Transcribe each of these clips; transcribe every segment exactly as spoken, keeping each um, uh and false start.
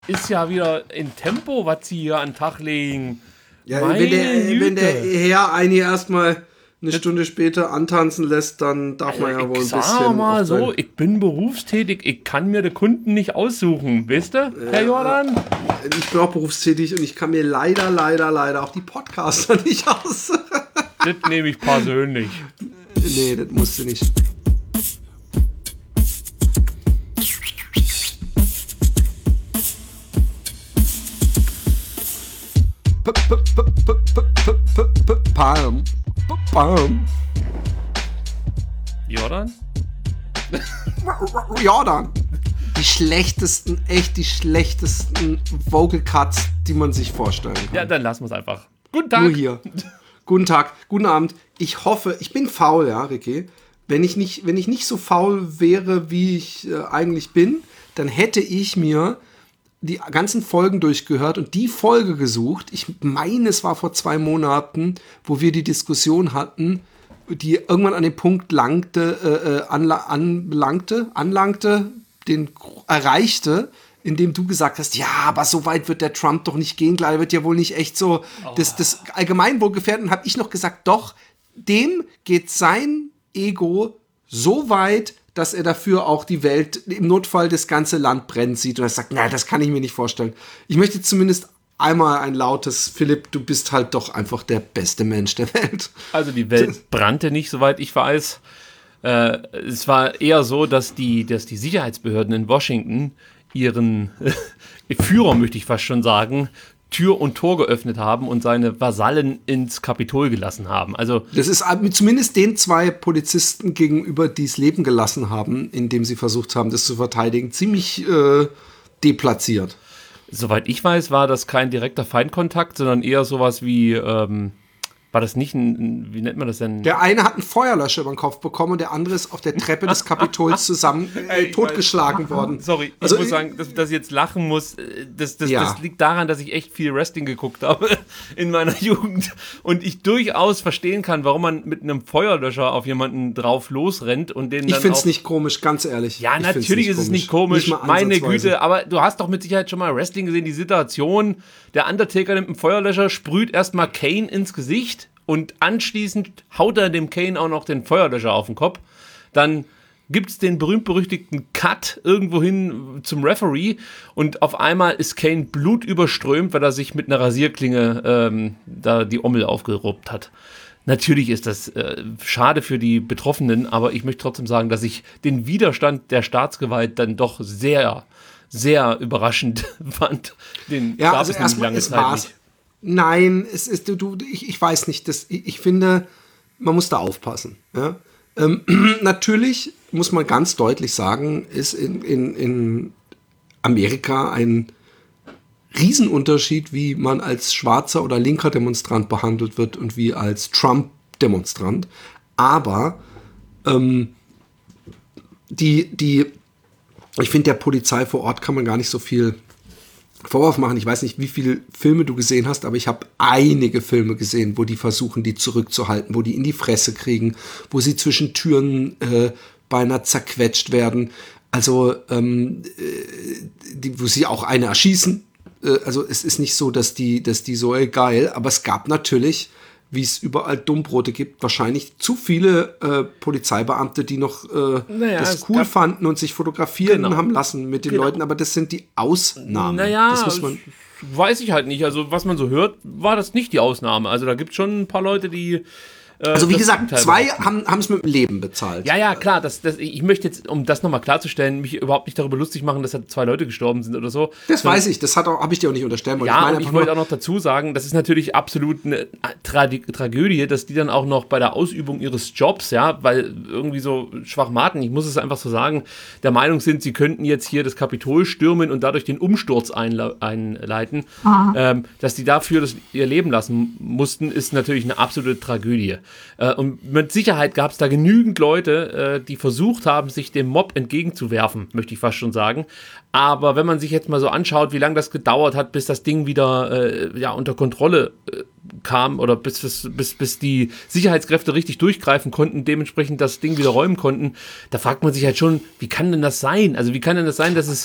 ist ja wieder in Tempo, was sie hier an den Tag legen. Ja, wenn der, wenn der Herr einen hier erstmal eine Stunde später antanzen lässt, dann darf man ja wohl ein bisschen... Ich sag mal so, ich bin berufstätig, ich kann mir den Kunden nicht aussuchen, wisst ihr, ja, Herr Jordan? Ich bin auch berufstätig und ich kann mir leider, leider, leider auch die Podcaster nicht aus. Das nehme ich persönlich. Nee, das musst du nicht. Palm. Palm. Jordan? Jordan. Die schlechtesten, echt die schlechtesten Vocal Cuts, die man sich vorstellen kann. Ja, dann lassen wir es einfach. Guten Tag. Nur hier. Guten Tag, guten Abend. Ich hoffe, ich bin faul, ja, Ricky. Wenn ich nicht, wenn ich nicht so faul wäre, wie ich äh, eigentlich bin, dann hätte ich mir die ganzen Folgen durchgehört und die Folge gesucht. Ich meine, es war vor zwei Monaten, wo wir die Diskussion hatten, die irgendwann an den Punkt langte, äh, anla- anlangte, anlangte, den erreichte, indem du gesagt hast, ja, aber so weit wird der Trump doch nicht gehen, klar, er wird ja wohl nicht echt so oh. das, das Allgemeinwohl gefährden. Und habe ich noch gesagt, doch, dem geht sein Ego so weit, dass er dafür auch die Welt, im Notfall das ganze Land brennen sieht. Und er sagt, na, das kann ich mir nicht vorstellen. Ich möchte zumindest einmal ein lautes, Philipp, du bist halt doch einfach der beste Mensch der Welt. Also die Welt brannte nicht, soweit ich weiß. Äh, es war eher so, dass die, dass die Sicherheitsbehörden in Washington ihren äh, Führer, möchte ich fast schon sagen, Tür und Tor geöffnet haben und seine Vasallen ins Kapitol gelassen haben. Also das ist zumindest den zwei Polizisten gegenüber, die es leben gelassen haben, indem sie versucht haben, das zu verteidigen, ziemlich äh, deplatziert. Soweit ich weiß, war das kein direkter Feindkontakt, sondern eher sowas wie, ähm, war das nicht ein, wie nennt man das denn? Der eine hat einen Feuerlöscher über den Kopf bekommen und der andere ist auf der Treppe des Kapitols zusammen äh, Ey, totgeschlagen worden. Sorry, also, ich muss sagen, dass, dass ich jetzt lachen muss, das, das, ja. das liegt daran, dass ich echt viel Wrestling geguckt habe in meiner Jugend und ich durchaus verstehen kann, warum man mit einem Feuerlöscher auf jemanden drauf losrennt und den dann Ich finde es nicht komisch, ganz ehrlich. Ja, ich natürlich ist komisch. es nicht komisch, nicht meine Güte, aber du hast doch mit Sicherheit schon mal Wrestling gesehen, die Situation, der Undertaker nimmt einen Feuerlöscher, sprüht erstmal Kane ins Gesicht und anschließend haut er dem Kane auch noch den Feuerlöscher auf den Kopf. Dann gibt es den berühmt-berüchtigten Cut irgendwo hin zum Referee und auf einmal ist Kane blutüberströmt, weil er sich mit einer Rasierklinge ähm, da die Ommel aufgeruppt hat. Natürlich ist das äh, schade für die Betroffenen, aber ich möchte trotzdem sagen, dass ich den Widerstand der Staatsgewalt dann doch sehr, sehr überraschend fand. Den ja, gab also es nämlich erstmal lange ist Zeit Maß. nicht. Nein, es ist, du, du, ich, ich weiß nicht, das, ich, ich finde, man muss da aufpassen. Ja? Ähm, natürlich muss man ganz deutlich sagen, ist in, in, in Amerika ein Riesenunterschied, wie man als schwarzer oder linker Demonstrant behandelt wird und wie als Trump-Demonstrant. Aber ähm, die, die, ich finde, der Polizei vor Ort kann man gar nicht so viel Vorwurf machen. Ich weiß nicht, wie viele Filme du gesehen hast, aber ich habe einige Filme gesehen, wo die versuchen, die zurückzuhalten, wo die in die Fresse kriegen, wo sie zwischen Türen äh, beinahe zerquetscht werden. Also, ähm, äh, die, wo sie auch eine erschießen. Äh, also, es ist nicht so, dass die, dass die so, ey, geil, aber es gab natürlich, wie es überall Dummbrote gibt, wahrscheinlich zu viele äh, Polizeibeamte, die noch äh, naja, das cool fanden und sich fotografieren genau. haben lassen mit den genau. Leuten, aber das sind die Ausnahmen. Naja, das muss man weiß ich halt nicht. Also was man so hört, war das nicht die Ausnahme. Also da gibt es schon ein paar Leute, die Also wie gesagt, zwei haben es mit dem Leben bezahlt. Ja, ja, klar. Das, das, ich möchte jetzt, um das nochmal klarzustellen, mich überhaupt nicht darüber lustig machen, dass da zwei Leute gestorben sind oder so. Das weiß ich, das habe ich dir auch nicht unterstellen wollen. Ja, ich meine und ich wollte auch noch dazu sagen, das ist natürlich absolut eine Tra- Tragödie, dass die dann auch noch bei der Ausübung ihres Jobs, ja, weil irgendwie so Schwachmaten, ich muss es einfach so sagen, der Meinung sind, sie könnten jetzt hier das Kapitol stürmen und dadurch den Umsturz einle- einleiten. Ähm, dass die dafür das ihr Leben lassen mussten, ist natürlich eine absolute Tragödie. Äh, und mit Sicherheit gab es da genügend Leute, äh, die versucht haben, sich dem Mob entgegenzuwerfen, möchte ich fast schon sagen. Aber wenn man sich jetzt mal so anschaut, wie lange das gedauert hat, bis das Ding wieder äh, ja, unter Kontrolle äh, kam oder bis, bis, bis, bis die Sicherheitskräfte richtig durchgreifen konnten, dementsprechend das Ding wieder räumen konnten, da fragt man sich halt schon, wie kann denn das sein? Also wie kann denn das sein, dass es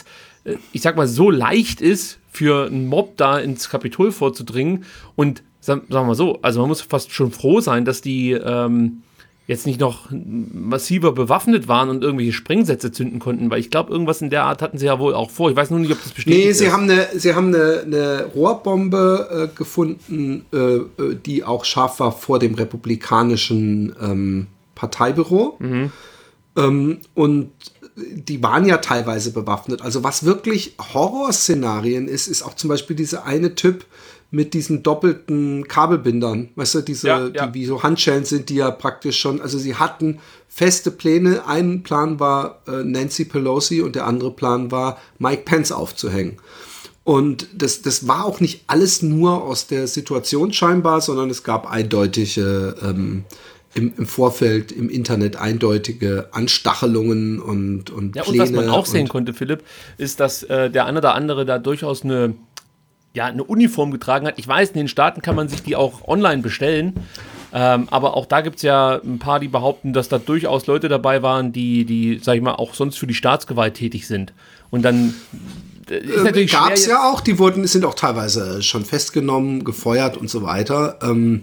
ich sag mal, so leicht ist, für einen Mob da ins Kapitol vorzudringen. Und sagen wir mal so, also man muss fast schon froh sein, dass die ähm, jetzt nicht noch massiver bewaffnet waren und irgendwelche Sprengsätze zünden konnten, weil ich glaube, irgendwas in der Art hatten sie ja wohl auch vor. Ich weiß nur nicht, ob das bestätigt nee, ist. Nee, sie haben eine, sie haben eine, eine Rohrbombe äh, gefunden, äh, die auch scharf war vor dem republikanischen ähm, Parteibüro. Mhm. Ähm, und die waren ja teilweise bewaffnet. Also was wirklich Horrorszenarien ist, ist auch zum Beispiel dieser eine Typ mit diesen doppelten Kabelbindern, weißt du, diese, ja, ja. die wie so Handschellen sind, die ja praktisch schon, also sie hatten feste Pläne. Ein Plan war äh, Nancy Pelosi und der andere Plan war Mike Pence aufzuhängen. Und das, das war auch nicht alles nur aus der Situation scheinbar, sondern es gab eindeutige ähm, Im, im Vorfeld, im Internet eindeutige Anstachelungen und, und ja, Pläne. Und was man auch sehen konnte, Philipp, ist, dass äh, der eine oder andere da durchaus eine, ja, eine Uniform getragen hat. Ich weiß, in den Staaten kann man sich die auch online bestellen, ähm, aber auch da gibt es ja ein paar, die behaupten, dass da durchaus Leute dabei waren, die, die, sag ich mal, auch sonst für die Staatsgewalt tätig sind. Und dann ist natürlich äh, gab es ja auch, die wurden, sind auch teilweise schon festgenommen, gefeuert und so weiter. Ähm,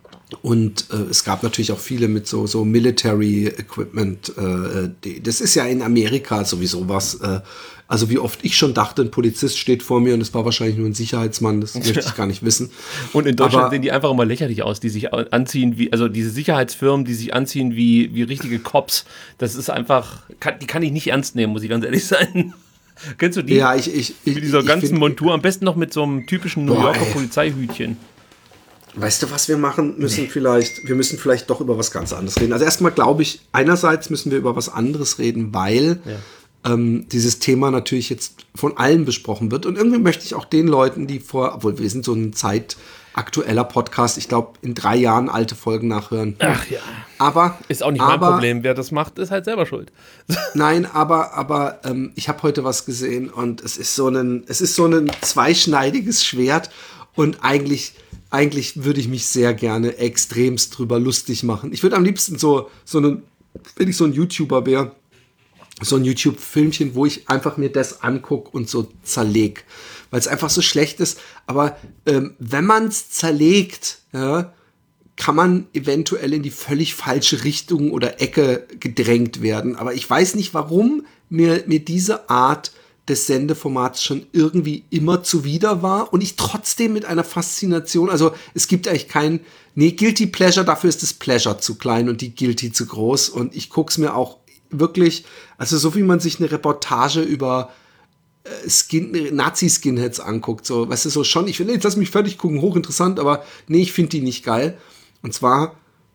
Und äh, es gab natürlich auch viele mit so, so Military Equipment. Äh, die, das ist ja in Amerika sowieso was. Äh, also wie oft ich schon dachte, ein Polizist steht vor mir und es war wahrscheinlich nur ein Sicherheitsmann. Das möchte ich gar nicht wissen. Und in Deutschland Aber, sehen die einfach immer lächerlich aus, die sich anziehen wie, also diese Sicherheitsfirmen, die sich anziehen wie, wie richtige Cops. Das ist einfach, kann, die kann ich nicht ernst nehmen, muss ich ganz ehrlich sein. Kennst du die? Ja, ich, ich, ich mit dieser ich ganzen find, Montur, am besten noch mit so einem typischen New Yorker boah, Polizeihütchen. Weißt du, was wir machen müssen? Nee. Vielleicht, wir müssen vielleicht doch über was ganz anderes reden. Also erstmal glaube ich, einerseits müssen wir über was anderes reden, weil ja. ähm, dieses Thema natürlich jetzt von allen besprochen wird. Und irgendwie möchte ich auch den Leuten, die vor, obwohl wir sind so ein zeitaktueller Podcast, ich glaube, in drei Jahren alte Folgen nachhören. Ach ja. Aber ist auch nicht aber, mein Problem. Wer das macht, ist halt selber schuld. Nein, aber, aber ähm, ich habe heute was gesehen und es ist so ein, es ist so ein zweischneidiges Schwert und eigentlich Eigentlich würde ich mich sehr gerne extremst drüber lustig machen. Ich würde am liebsten so, so einen, wenn ich so ein YouTuber wäre, so ein YouTube-Filmchen, wo ich einfach mir das angucke und so zerleg. Weil es einfach so schlecht ist. Aber ähm, wenn man es zerlegt, ja, kann man eventuell in die völlig falsche Richtung oder Ecke gedrängt werden. Aber ich weiß nicht, warum mir, mir diese Art des Sendeformats schon irgendwie immer zuwider war und ich trotzdem mit einer Faszination, also es gibt eigentlich kein, nee, Guilty Pleasure, dafür ist das Pleasure zu klein und die Guilty zu groß und ich guck's mir auch wirklich, also so wie man sich eine Reportage über äh, Skin, Nazi-Skinheads anguckt, so, weißt du, so schon, ich finde, jetzt lass mich fertig gucken, hochinteressant, aber nee, ich finde die nicht geil. Und zwar,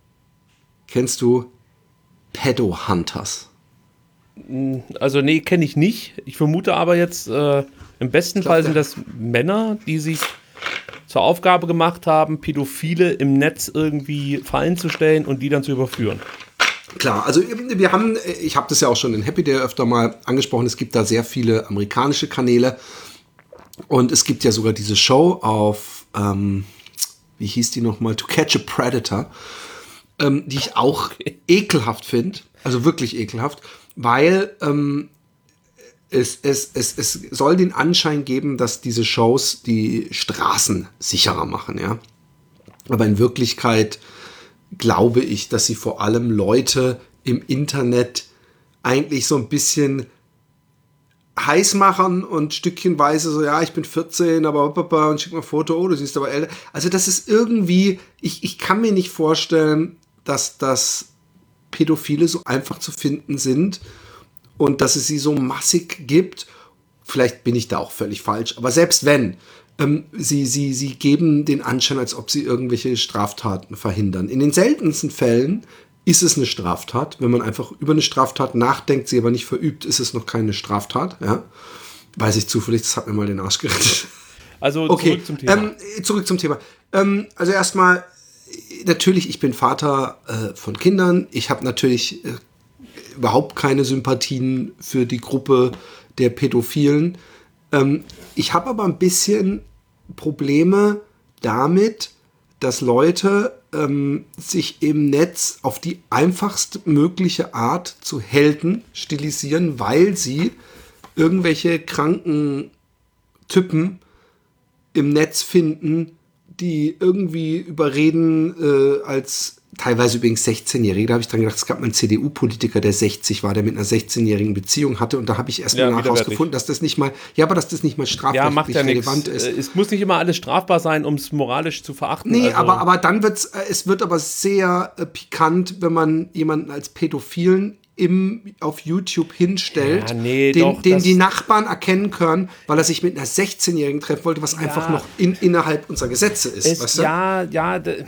kennst du Pedo Hunters? Also nee, kenne ich nicht. Ich vermute aber jetzt, äh, im besten glaub, Fall sind das Männer, die sich zur Aufgabe gemacht haben, Pädophile im Netz irgendwie Fallen zu stellen und die dann zu überführen. Klar, also wir haben, ich habe das ja auch schon in Happy Day öfter mal angesprochen, es gibt da sehr viele amerikanische Kanäle und es gibt ja sogar diese Show auf, ähm, wie hieß die nochmal, To Catch a Predator, ähm, die ich auch okay. ekelhaft finde, also wirklich ekelhaft. Weil ähm, es, es, es, es soll den Anschein geben, dass diese Shows die Straßen sicherer machen, ja. Aber in Wirklichkeit glaube ich, dass sie vor allem Leute im Internet eigentlich so ein bisschen heiß machen und stückchenweise so, ja, ich bin vierzehn, aber und schick mal ein Foto, oh, du siehst aber älter. Also das ist irgendwie, ich, ich kann mir nicht vorstellen, dass das Pädophile so einfach zu finden sind und dass es sie so massig gibt. Vielleicht bin ich da auch völlig falsch, aber selbst wenn, ähm, sie, sie, sie geben den Anschein, als ob sie irgendwelche Straftaten verhindern. In den seltensten Fällen ist es eine Straftat. Wenn man einfach über eine Straftat nachdenkt, sie aber nicht verübt, ist es noch keine Straftat. Ja? Weiß ich zufällig, das hat mir mal den Arsch gerettet. Also okay, zurück zum Thema. Ähm, zurück zum Thema. Ähm, also erstmal, natürlich, ich bin Vater äh, von Kindern. Ich habe natürlich äh, überhaupt keine Sympathien für die Gruppe der Pädophilen. Ähm, ich habe aber ein bisschen Probleme damit, dass Leute ähm, sich im Netz auf die einfachst mögliche Art zu Helden stilisieren, weil sie irgendwelche kranken Typen im Netz finden, die irgendwie überreden äh, als teilweise übrigens sechzehnjährige. Da habe ich dran gedacht, es gab mal einen C D U-Politiker, der sechzig war, der mit einer sechzehnjährigen Beziehung hatte. Und da habe ich erst mal Ja, herausgefunden, dass das nicht mal, ja, aber dass das nicht mal Ja, macht strafrechtlich ja nichts. relevant ist. Es muss nicht immer alles strafbar sein, um es moralisch zu verachten. Nee, also, aber, aber dann wird's, äh, es wird aber sehr äh, pikant, wenn man jemanden als Pädophilen im, auf YouTube hinstellt, Ja, nee, den, doch, den das- die Nachbarn erkennen können, weil er sich mit einer sechzehnjährigen treffen wollte, was einfach noch in, innerhalb unserer Gesetze ist. Es, weißt du? Ja, ja, d-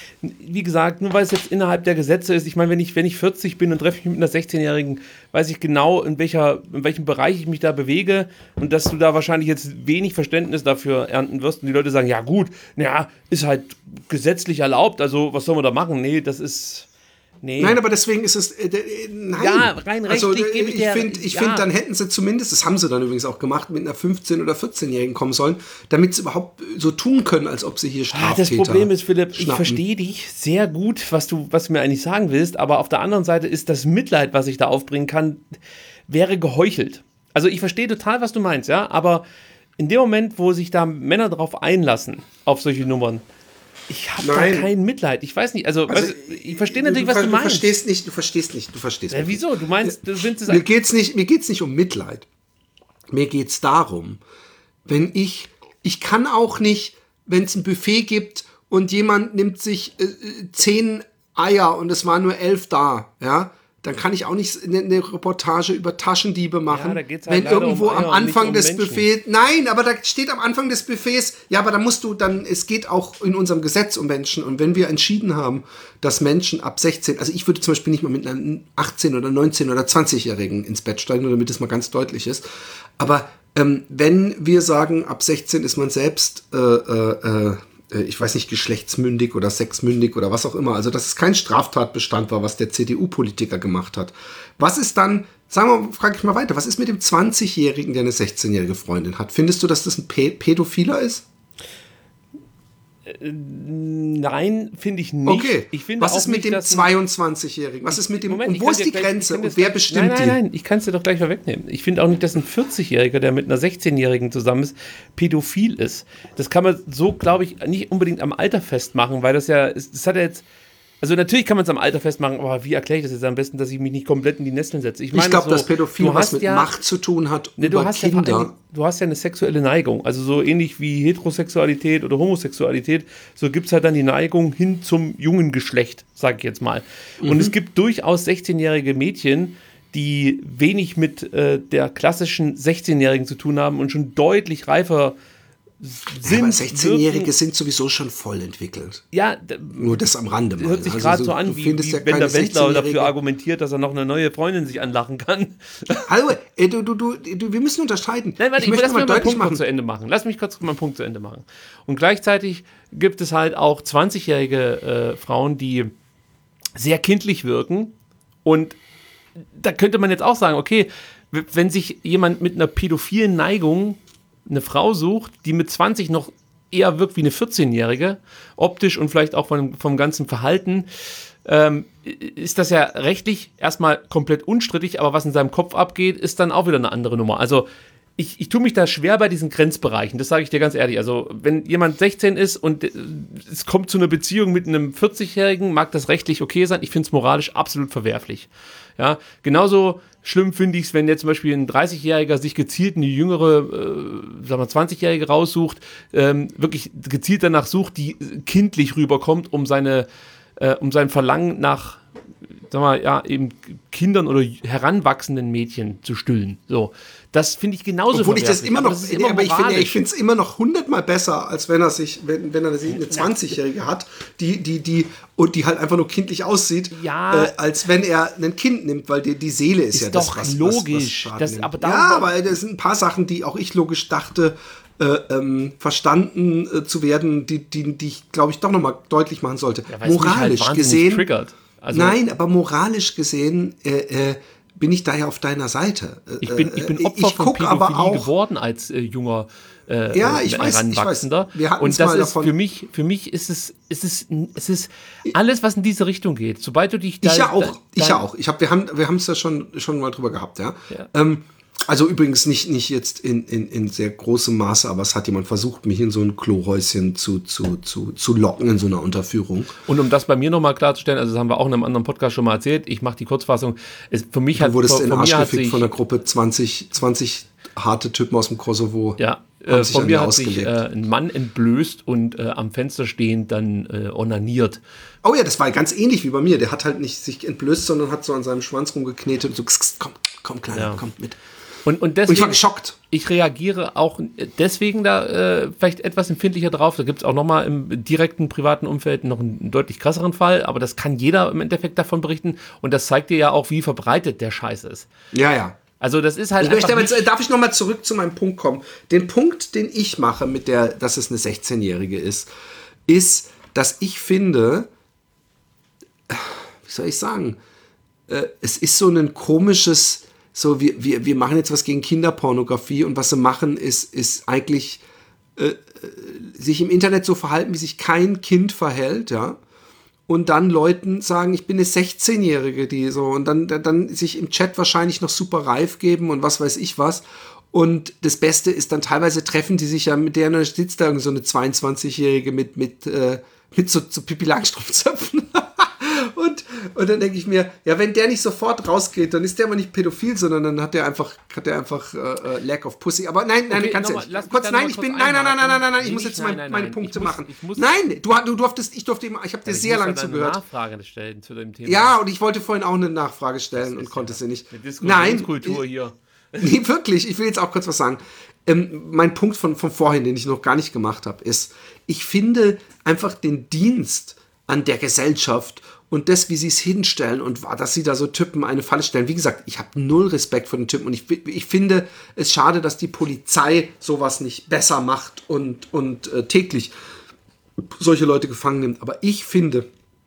wie gesagt, nur weil es jetzt innerhalb der Gesetze ist, ich meine, wenn ich, wenn ich vierzig bin und treffe mich mit einer sechzehnjährigen, weiß ich genau, in, welcher, in welchem Bereich ich mich da bewege und dass du da wahrscheinlich jetzt wenig Verständnis dafür ernten wirst und die Leute sagen, ja gut, naja, ist halt gesetzlich erlaubt, also was soll man da machen? Nee, das ist... Nee. Nein, aber deswegen ist es. Äh, äh, nein. Ja, rein also, rechtlich äh, gebe ich ich dir- finde, ich ja. find, dann hätten sie zumindest, das haben sie dann übrigens auch gemacht, mit einer fünfzehn- oder vierzehnjährigen kommen sollen, damit sie überhaupt so tun können, als ob sie hier Ah, Straftäter das Problem ist, Philipp, ich schnappen. verstehe dich sehr gut, was du, was du mir eigentlich sagen willst, aber auf der anderen Seite ist das Mitleid, was ich da aufbringen kann, wäre geheuchelt. Also ich verstehe total, was du meinst, ja, aber in dem Moment, wo sich da Männer darauf einlassen, auf solche Nummern, ich habe da Nein. kein Mitleid. Ich weiß nicht, also, Also, weißt du, ich verstehe natürlich, was ver- du meinst. Du verstehst nicht, du verstehst nicht, du verstehst Ja, mich wieso? Du meinst, du findest es Mir geht's nicht, mir geht's nicht um Mitleid. Mir geht's darum, wenn ich, ich kann auch nicht, wenn es ein Buffet gibt und jemand nimmt sich äh, äh, zehn Eier und es waren nur elf da, ja, dann kann ich auch nicht eine, eine Reportage über Taschendiebe machen, Ja, da geht's halt wenn leider irgendwo um Eier am und nicht Anfang um des Menschen. Buffets, nein, aber da steht am Anfang des Buffets, ja, aber da musst du dann, es geht auch in unserem Gesetz um Menschen und wenn wir entschieden haben, dass Menschen ab sechzehn, also ich würde zum Beispiel nicht mal mit einer achtzehn- oder neunzehn- oder zwanzigjährigen ins Bett steigen, nur damit es mal ganz deutlich ist, aber ähm, wenn wir sagen, ab sechzehn ist man selbst äh, äh, äh, ich weiß nicht, geschlechtsmündig oder sexmündig oder was auch immer. Also, dass es kein Straftatbestand war, was der C D U-Politiker gemacht hat. Was ist dann, sagen wir, frage ich mal weiter, was ist mit dem zwanzigjährigen, der eine sechzehnjährige Freundin hat? Findest du, dass das ein Pä- Pädophiler ist? Nein, finde ich nicht. Okay. Ich finde was auch ist mit nicht, dem dass ein- zweiundzwanzigjährigen? Was ist mit dem, Moment, und ich wo kann ist dir die gleich- Grenze? ich kann Und das wer gleich- bestimmt nein, nein, die? Nein, ich kann es dir doch gleich vorwegnehmen. Ich finde auch nicht, dass ein vierzigjähriger, der mit einer sechzehnjährigen zusammen ist, pädophil ist. Das kann man so, glaube ich, nicht unbedingt am Alter festmachen, weil das ja, das hat ja jetzt, also natürlich kann man es am Alter festmachen, aber wie erkläre ich das jetzt am besten, dass ich mich nicht komplett in die Nesseln setze? Ich, meine Ich glaube, so, dass Pädophil du was hast mit ja, Macht zu tun hat Ne, du, über hast ja vor Kinder. allem, du hast ja eine sexuelle Neigung, also so ähnlich wie Heterosexualität oder Homosexualität, so gibt es halt dann die Neigung hin zum jungen Geschlecht, sag ich jetzt mal. Und Mhm. es gibt durchaus sechzehnjährige Mädchen, die wenig mit äh, der klassischen sechzehnjährigen zu tun haben und schon deutlich reifer sind. Ja, aber sechzehnjährige wirken. sind sowieso schon voll entwickelt. Ja, d- Nur das am Rande mal. hört sich Also gerade so- so an, du wie, findest wie ja wenn keine der Wendler dafür sechzehnjährige argumentiert, dass er noch eine neue Freundin sich anlachen kann. Hallo, äh, du, du, du, du, wir müssen unterscheiden. Nein, warte, ich möchte lass mal mich mal deutlich Punkt kurz machen. zu Ende machen. Lass mich kurz meinen Punkt zu Ende machen. Und gleichzeitig gibt es halt auch zwanzigjährige äh, Frauen, die sehr kindlich wirken. Und da könnte man jetzt auch sagen, okay, w- wenn sich jemand mit einer pädophilen Neigung eine Frau sucht, die mit zwanzig noch eher wirkt wie eine vierzehnjährige, optisch und vielleicht auch vom, vom ganzen Verhalten, ähm, ist das ja rechtlich erstmal komplett unstrittig, aber was in seinem Kopf abgeht, ist dann auch wieder eine andere Nummer. Also ich, ich tue mich da schwer bei diesen Grenzbereichen, das sage ich dir ganz ehrlich. Also wenn jemand sechzehn ist und äh, es kommt zu einer Beziehung mit einem vierzigjährigen, mag das rechtlich okay sein, ich finde es moralisch absolut verwerflich. Ja, genauso schlimm finde ich es, wenn jetzt zum Beispiel ein dreißigjähriger sich gezielt eine jüngere, äh, sagen wir zwanzigjährige raussucht, ähm, wirklich gezielt danach sucht, die kindlich rüberkommt, um seine, äh, um sein Verlangen nach, sagen wir, ja, eben Kindern oder heranwachsenden Mädchen zu stillen. So, das finde ich genauso Obwohl ich das verwerflich, immer aber noch, das ist immer aber ich finde moralisch. ich finde es immer noch hundertmal besser, als wenn er sich, wenn, wenn er sich eine zwanzigjährige hat, die, die, die, und die halt einfach nur kindlich aussieht, Ja. äh, als wenn er ein Kind nimmt, weil die, die Seele ist, Ist ja das, doch was, logisch. was, was Schaden Das- nimmt. aber darum- ja, aber das sind ein paar Sachen, die auch ich logisch dachte, äh, ähm, verstanden äh, zu werden, die, die, die ich, glaube ich, doch nochmal deutlich machen sollte. Ja, weil es mich halt moralisch wahnsinnig gesehen, triggert. Also, nein, aber moralisch gesehen äh, äh, bin ich da ja auf deiner Seite. Äh, Ich bin, ich bin äh, Opfer ich von guck Pädophilie aber auch, geworden als äh, junger äh, Ja, äh, ich weiß, Heranwachsender. ich weiß. Wir hatten's Und das mal ist davon. für mich, für mich ist es, ist es, es ist alles, was in diese Richtung geht. Sobald du dich da, Ich ja auch, da, ich da, ja auch. Ich hab, wir haben wir haben es ja schon, schon mal drüber gehabt, ja. Ja. Ähm, Also übrigens nicht, nicht jetzt in, in, in sehr großem Maße, aber es hat jemand versucht, mich in so ein Klohäuschen zu, zu, zu, zu locken in so einer Unterführung. Und um das bei mir nochmal klarzustellen, also das haben wir auch in einem anderen Podcast schon mal erzählt, ich mache die Kurzfassung, es, für mich du hat... wurdest von, in den von Arsch mir gefickt sich, von der Gruppe zwanzig, zwanzig harte Typen aus dem Kosovo. Ja, äh, von mir hat sich äh, ein Mann entblößt und äh, am Fenster stehend dann äh, onaniert. Oh ja, das war ganz ähnlich wie bei mir. Der hat halt nicht sich entblößt, sondern hat so an seinem Schwanz rumgeknetet und so, kss, kss, komm, komm, Kleiner, Ja. komm mit. Und, und, deswegen, und ich war geschockt. Ich reagiere auch deswegen da äh, vielleicht etwas empfindlicher drauf. Da gibt es auch nochmal im direkten privaten Umfeld noch einen deutlich krasseren Fall, aber das kann jeder im Endeffekt davon berichten und das zeigt dir ja auch, wie verbreitet der Scheiß ist. Ja, ja. Also das ist halt ich möchte aber nicht jetzt, darf ich nochmal zurück zu meinem Punkt kommen? Den Punkt, den ich mache mit der, dass es eine sechzehnjährige ist, ist, dass ich finde, wie soll ich sagen, äh, es ist so ein komisches, so wir, wir, wir machen jetzt was gegen Kinderpornografie und was sie machen, ist, ist eigentlich äh, sich im Internet so verhalten, wie sich kein Kind verhält, ja. Und dann Leuten sagen, ich bin eine sechzehnjährige, die so, und dann, dann sich im Chat wahrscheinlich noch super reif geben und was weiß ich was. Und das Beste ist dann teilweise treffen die sich ja, mit der sitzt da irgend so eine zweiundzwanzigjährige mit, mit, äh, mit so, so Pippi Langstrumpfzöpfen. Und, und dann denke ich mir, ja, wenn der nicht sofort rausgeht, dann ist der aber nicht pädophil, sondern dann hat der einfach, hat der einfach äh, Lack of Pussy. Aber nein, nein, Okay, ganz nochmal, ehrlich. lass mich Kurz, da nein, noch ich kurz bin, nein, nein, nein, nein, nein, nein, nein, ich Nee, muss nicht, jetzt nein, mein, nein, meine nein. Punkte Ich muss- machen. ich muss- Nein, du, du durftest, ich durfte immer, ich habe dir sehr lange eine zugehört. Nachfrage stellen zu dem Thema. Ja, und ich wollte vorhin auch eine Nachfrage stellen und ist konnte ja sie nicht. Eine Nein, Diskussionskultur hier. nee, wirklich, ich will jetzt auch kurz was sagen. Ähm, mein Punkt von, von vorhin, den ich noch gar nicht gemacht habe, ist, ich finde einfach den Dienst an der Gesellschaft und das, wie sie es hinstellen und dass sie da so Typen eine Falle stellen. Wie gesagt, ich habe null Respekt vor den Typen und ich, ich finde es schade, dass die Polizei sowas nicht besser macht und, und äh, täglich solche Leute gefangen nimmt. Aber ich finde,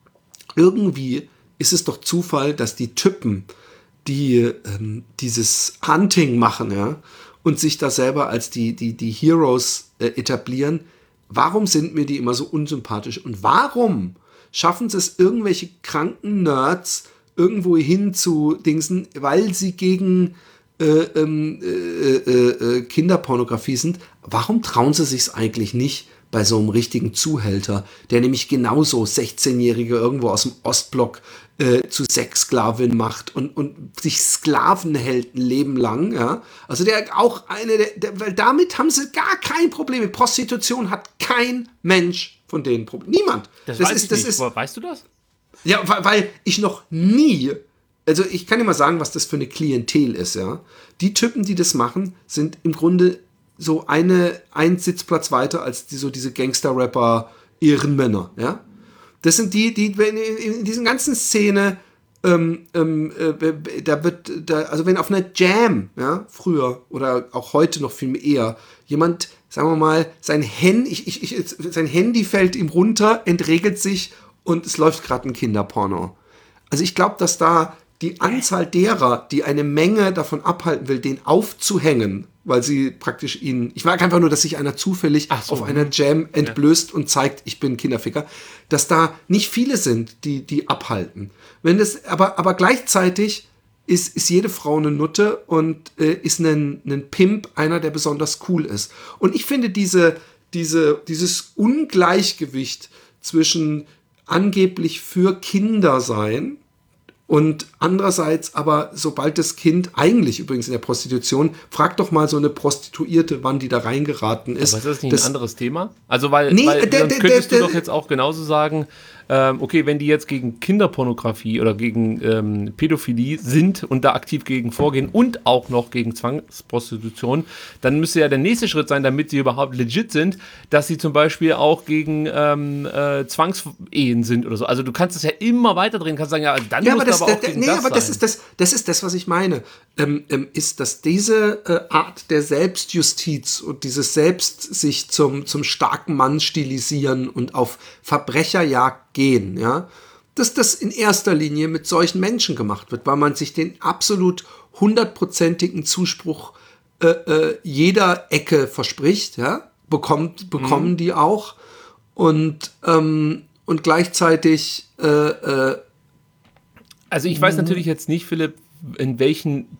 irgendwie ist es doch Zufall, dass die Typen, die ähm, dieses Hunting machen, ja, und sich da selber als die, die, die Heroes äh, etablieren, warum sind mir die immer so unsympathisch? Und warum schaffen sie es, irgendwelche kranken Nerds irgendwo hin zu dingsen, weil sie gegen äh, ähm, äh, äh, äh, Kinderpornografie sind? Warum trauen sie sich eigentlich nicht bei so einem richtigen Zuhälter, der nämlich genauso sechzehnjährige irgendwo aus dem Ostblock äh, zu Sexsklavin macht und, und sich Sklaven hält ein Leben lang, ja. Also der auch eine, der, der, weil damit haben sie gar kein Problem. Mit Prostitution hat kein Mensch von denen Problem. Niemand. Das, das weiß ist, ich das nicht. ist, Woher weißt du das? ja, weil, weil ich noch nie, also ich kann dir mal sagen, was das für eine Klientel ist, ja. Die Typen, die das machen, sind im Grunde so eine, ein Sitzplatz weiter als die, so diese Gangster-Rapper Ehrenmänner, ja. Das sind die, die wenn in, in diesen ganzen Szene, ähm, ähm, äh, da wird, da, also wenn auf einer Jam, ja, früher oder auch heute noch viel eher, jemand, sagen wir mal, sein Handy, ich, ich, ich, sein Handy fällt ihm runter, entregelt sich und es läuft gerade ein Kinderporno. Also ich glaube, dass da die Anzahl derer, die eine Menge davon abhalten will, den aufzuhängen, weil sie praktisch ihn, ich mag einfach nur, dass sich einer zufällig Ach so. auf einer Jam entblößt ja. und zeigt, ich bin Kinderficker, dass da nicht viele sind, die die abhalten. Wenn das, aber, aber gleichzeitig ist, ist jede Frau eine Nutte und äh, ist ein, ein Pimp, einer, der besonders cool ist. Und ich finde diese, diese, dieses Ungleichgewicht zwischen angeblich für Kinder sein und andererseits aber, sobald das Kind, eigentlich übrigens in der Prostitution, frag doch mal so eine Prostituierte, wann die da reingeraten ist. Aber ist das nicht das, ein anderes Thema? Also, weil, nee, weil der, sonst der, könntest der, du der, doch jetzt auch genauso sagen, ähm, okay, wenn die jetzt gegen Kinderpornografie oder gegen ähm, Pädophilie sind und da aktiv gegen vorgehen und auch noch gegen Zwangsprostitution, dann müsste ja der nächste Schritt sein, damit sie überhaupt legit sind, dass sie zum Beispiel auch gegen ähm, äh, Zwangsehen sind oder so. Also du kannst es ja immer weiter drehen, kannst sagen, ja, dann ja, musst aber das, du aber auch der, gegen nee, das aber sein. das ist das, das ist das, was ich meine, ähm, ähm, ist, dass diese äh, Art der Selbstjustiz und dieses Selbst sich zum, zum starken Mann stilisieren und auf Verbrecherjagd gehen, ja, dass das in erster Linie mit solchen Menschen gemacht wird, weil man sich den absolut hundertprozentigen Zuspruch äh, äh, jeder Ecke verspricht, ja, bekommt, bekommen mhm. die auch und, ähm, und gleichzeitig äh, äh, Also ich weiß natürlich jetzt nicht, Philipp, in welchen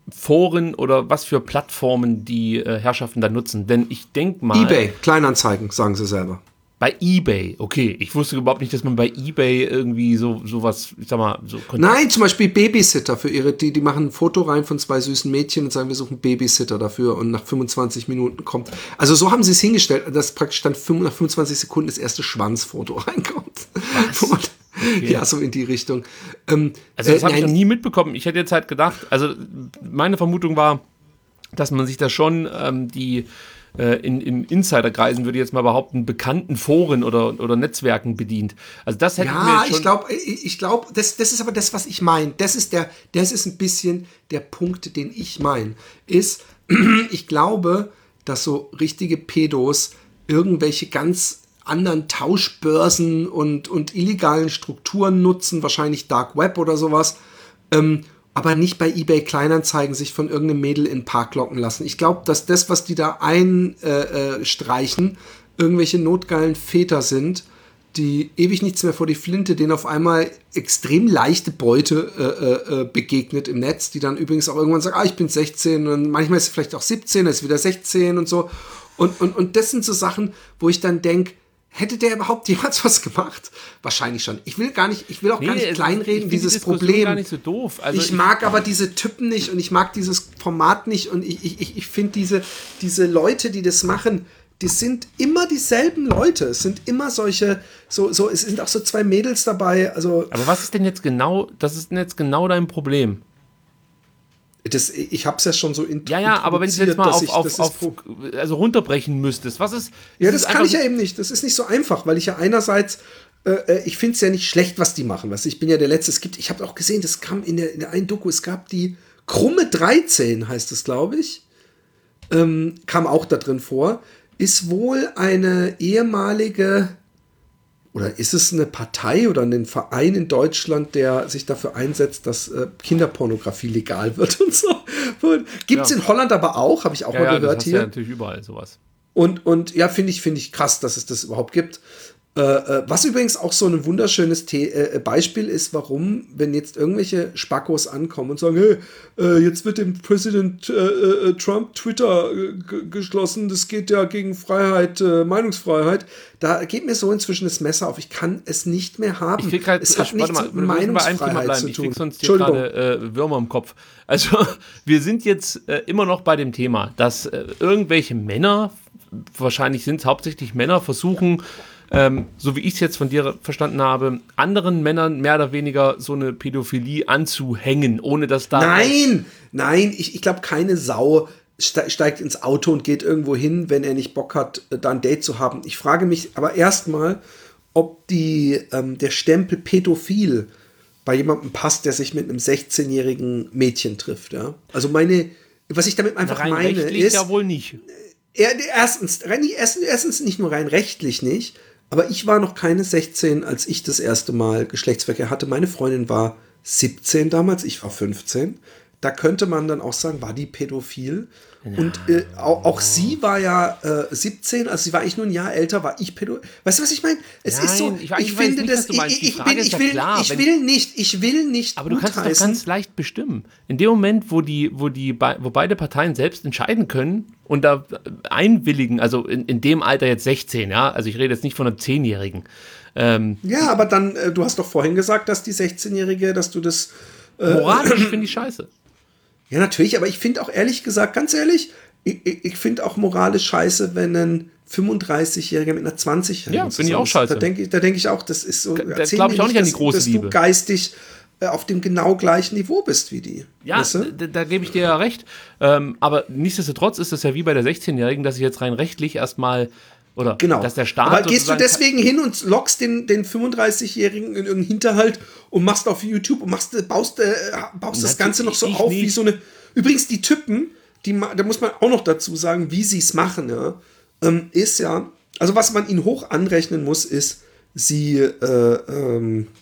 Foren oder was für Plattformen die äh, Herrschaften da nutzen. Denn ich denke mal... eBay, Kleinanzeigen, sagen sie selber. Bei eBay, okay. Ich wusste überhaupt nicht, dass man bei eBay irgendwie so sowas, ich sag mal, so... Nein, zum Beispiel Babysitter für ihre, die, die machen ein Foto rein von zwei süßen Mädchen und sagen, wir suchen Babysitter dafür und nach fünfundzwanzig Minuten kommt... Also so haben sie es hingestellt, dass praktisch dann nach fünfundzwanzig Sekunden das erste Schwanzfoto reinkommt. Was? Und, okay. Ja, so in die Richtung. Ähm, also das äh, habe ich nein, noch nie mitbekommen. Ich hätte jetzt halt gedacht, also meine Vermutung war, dass man sich da schon ähm, die... In, in Insiderkreisen würde ich jetzt mal behaupten, bekannten Foren oder, oder Netzwerken bedient. Also das hätte ja, ich mir jetzt schon... ich glaube, ich, ich glaub, das, das ist aber das, was ich meine. Das ist der, das ist ein bisschen der Punkt, den ich meine. Ist, ich glaube, dass so richtige Pedos irgendwelche ganz anderen Tauschbörsen und, und illegalen Strukturen nutzen, wahrscheinlich Dark Web oder sowas, ähm, aber nicht bei eBay Kleinanzeigen sich von irgendeinem Mädel in den Park locken lassen. Ich glaube, dass das, was die da einstreichen, äh, irgendwelche notgeilen Väter sind, die ewig nichts mehr vor die Flinte, denen auf einmal extrem leichte Beute äh, äh, begegnet im Netz, die dann übrigens auch irgendwann sagen, ah, ich bin sechzehn und manchmal ist es vielleicht auch siebzehn, ist wieder sechzehn und so. Und, und, und das sind so Sachen, wo ich dann denke, hätte der überhaupt jemals was gemacht? Wahrscheinlich schon. Ich will gar nicht, ich will auch nee, gar nicht kleinreden, dieses die Problem. Gar nicht so doof. Also ich, ich mag aber diese Typen nicht und ich mag dieses Format nicht und ich, ich, ich finde diese, diese Leute, die das machen, die sind immer dieselben Leute. Es sind immer solche, so, so, es sind auch so zwei Mädels dabei. Also, aber was ist denn jetzt genau, das ist denn jetzt genau dein Problem? Das, ich habe es ja schon so in Ja, ja, aber wenn du jetzt mal auf, ich, auf, auf also runterbrechen müsstest, was ist... Ja, das kann ich ja eben nicht. Das ist nicht so einfach, weil ich ja einerseits, äh, ich finde es ja nicht schlecht, was die machen. Weißt? Ich bin ja der Letzte. Es gibt, ich habe auch gesehen, das kam in der, in der einen Doku, es gab die Krumme dreizehn, heißt es, glaube ich, ähm, kam auch da drin vor, ist wohl eine ehemalige... Oder ist es eine Partei oder ein Verein in Deutschland, der sich dafür einsetzt, dass äh, Kinderpornografie legal wird und so? Gibt es ja in Holland aber auch, habe ich auch ja, mal ja, gehört das hier. Ja, natürlich überall sowas. Und, und ja, finde ich, finde ich krass, dass es das überhaupt gibt. Äh, äh, was übrigens auch so ein wunderschönes The- äh, Beispiel ist, warum, wenn jetzt irgendwelche Spackos ankommen und sagen, hey, äh, jetzt wird dem Präsident äh, äh, Trump Twitter äh, g- geschlossen, das geht ja gegen Freiheit, äh, Meinungsfreiheit, da geht mir so inzwischen das Messer auf, ich kann es nicht mehr haben. Ich krieg halt, es hat ich, nichts mal, mit Meinungsfreiheit zu ich tun. Ich krieg sonst hier gerade äh, Würmer im Kopf. Also, wir sind jetzt äh, immer noch bei dem Thema, dass äh, irgendwelche Männer, wahrscheinlich sind es hauptsächlich Männer, versuchen, Ähm, so wie ich es jetzt von dir verstanden habe, anderen Männern mehr oder weniger so eine Pädophilie anzuhängen, ohne dass da... Nein, nein, ich, ich glaube, keine Sau steigt ins Auto und geht irgendwo hin, wenn er nicht Bock hat, da ein Date zu haben. Ich frage mich aber erstmal, ob die, ähm, der Stempel pädophil bei jemandem passt, der sich mit einem sechzehnjährigen Mädchen trifft. Ja? Also meine, was ich damit einfach rein meine rechtlich ist... ja wohl nicht. Er, erstens, erstens, erstens nicht nur rein rechtlich nicht, aber ich war noch keine sechzehn, als ich das erste Mal Geschlechtsverkehr hatte. Meine Freundin war siebzehn damals, ich war fünfzehn. Da könnte man dann auch sagen, war die pädophil? Ja. Und äh, auch, auch sie war ja äh, siebzehn, also sie war eigentlich nur ein Jahr älter, war ich pädophil. Weißt du, was ich meine? Es Nein, ist so, ich, ich, ich finde nicht, das, ich, ich, bin, ich, will, klar, ich will nicht, ich will nicht aber du kannst es doch ganz leicht bestimmen. In dem Moment, wo die, wo die, wo beide Parteien selbst entscheiden können und da einwilligen, also in, in dem Alter jetzt sechzehn, ja, also ich rede jetzt nicht von einem zehnjährigen. Ähm, ja, aber dann, äh, du hast doch vorhin gesagt, dass die sechzehnjährige, dass du das äh, moralisch finde ich scheiße. Ja, natürlich, aber ich finde auch ehrlich gesagt, ganz ehrlich, ich, ich, ich finde auch moralisch scheiße, wenn ein fünfunddreißigjähriger mit einer zwanzigjährigen Ja, finde ich auch scheiße. Da denke ich, da denk ich auch, das ist so. Da glaube ich auch nicht an die große dass, Liebe. Dass du geistig äh, auf dem genau gleichen Niveau bist wie die. Ja, weißt du? da, da gebe ich dir ja recht. Ähm, aber nichtsdestotrotz ist es ja wie bei der sechzehnjährigen, dass ich jetzt rein rechtlich erstmal oder genau. dass der Staat. Aber gehst du deswegen hin und lockst den, den fünfunddreißigjährigen in irgendeinen Hinterhalt und machst auf YouTube und machst, baust, äh, baust das Ganze noch so auf nicht. Wie so eine. Übrigens, die Typen, die, da muss man auch noch dazu sagen, wie sie es machen, ja, ähm, ist ja, also was man ihnen hoch anrechnen muss, ist, sie, äh, ähm,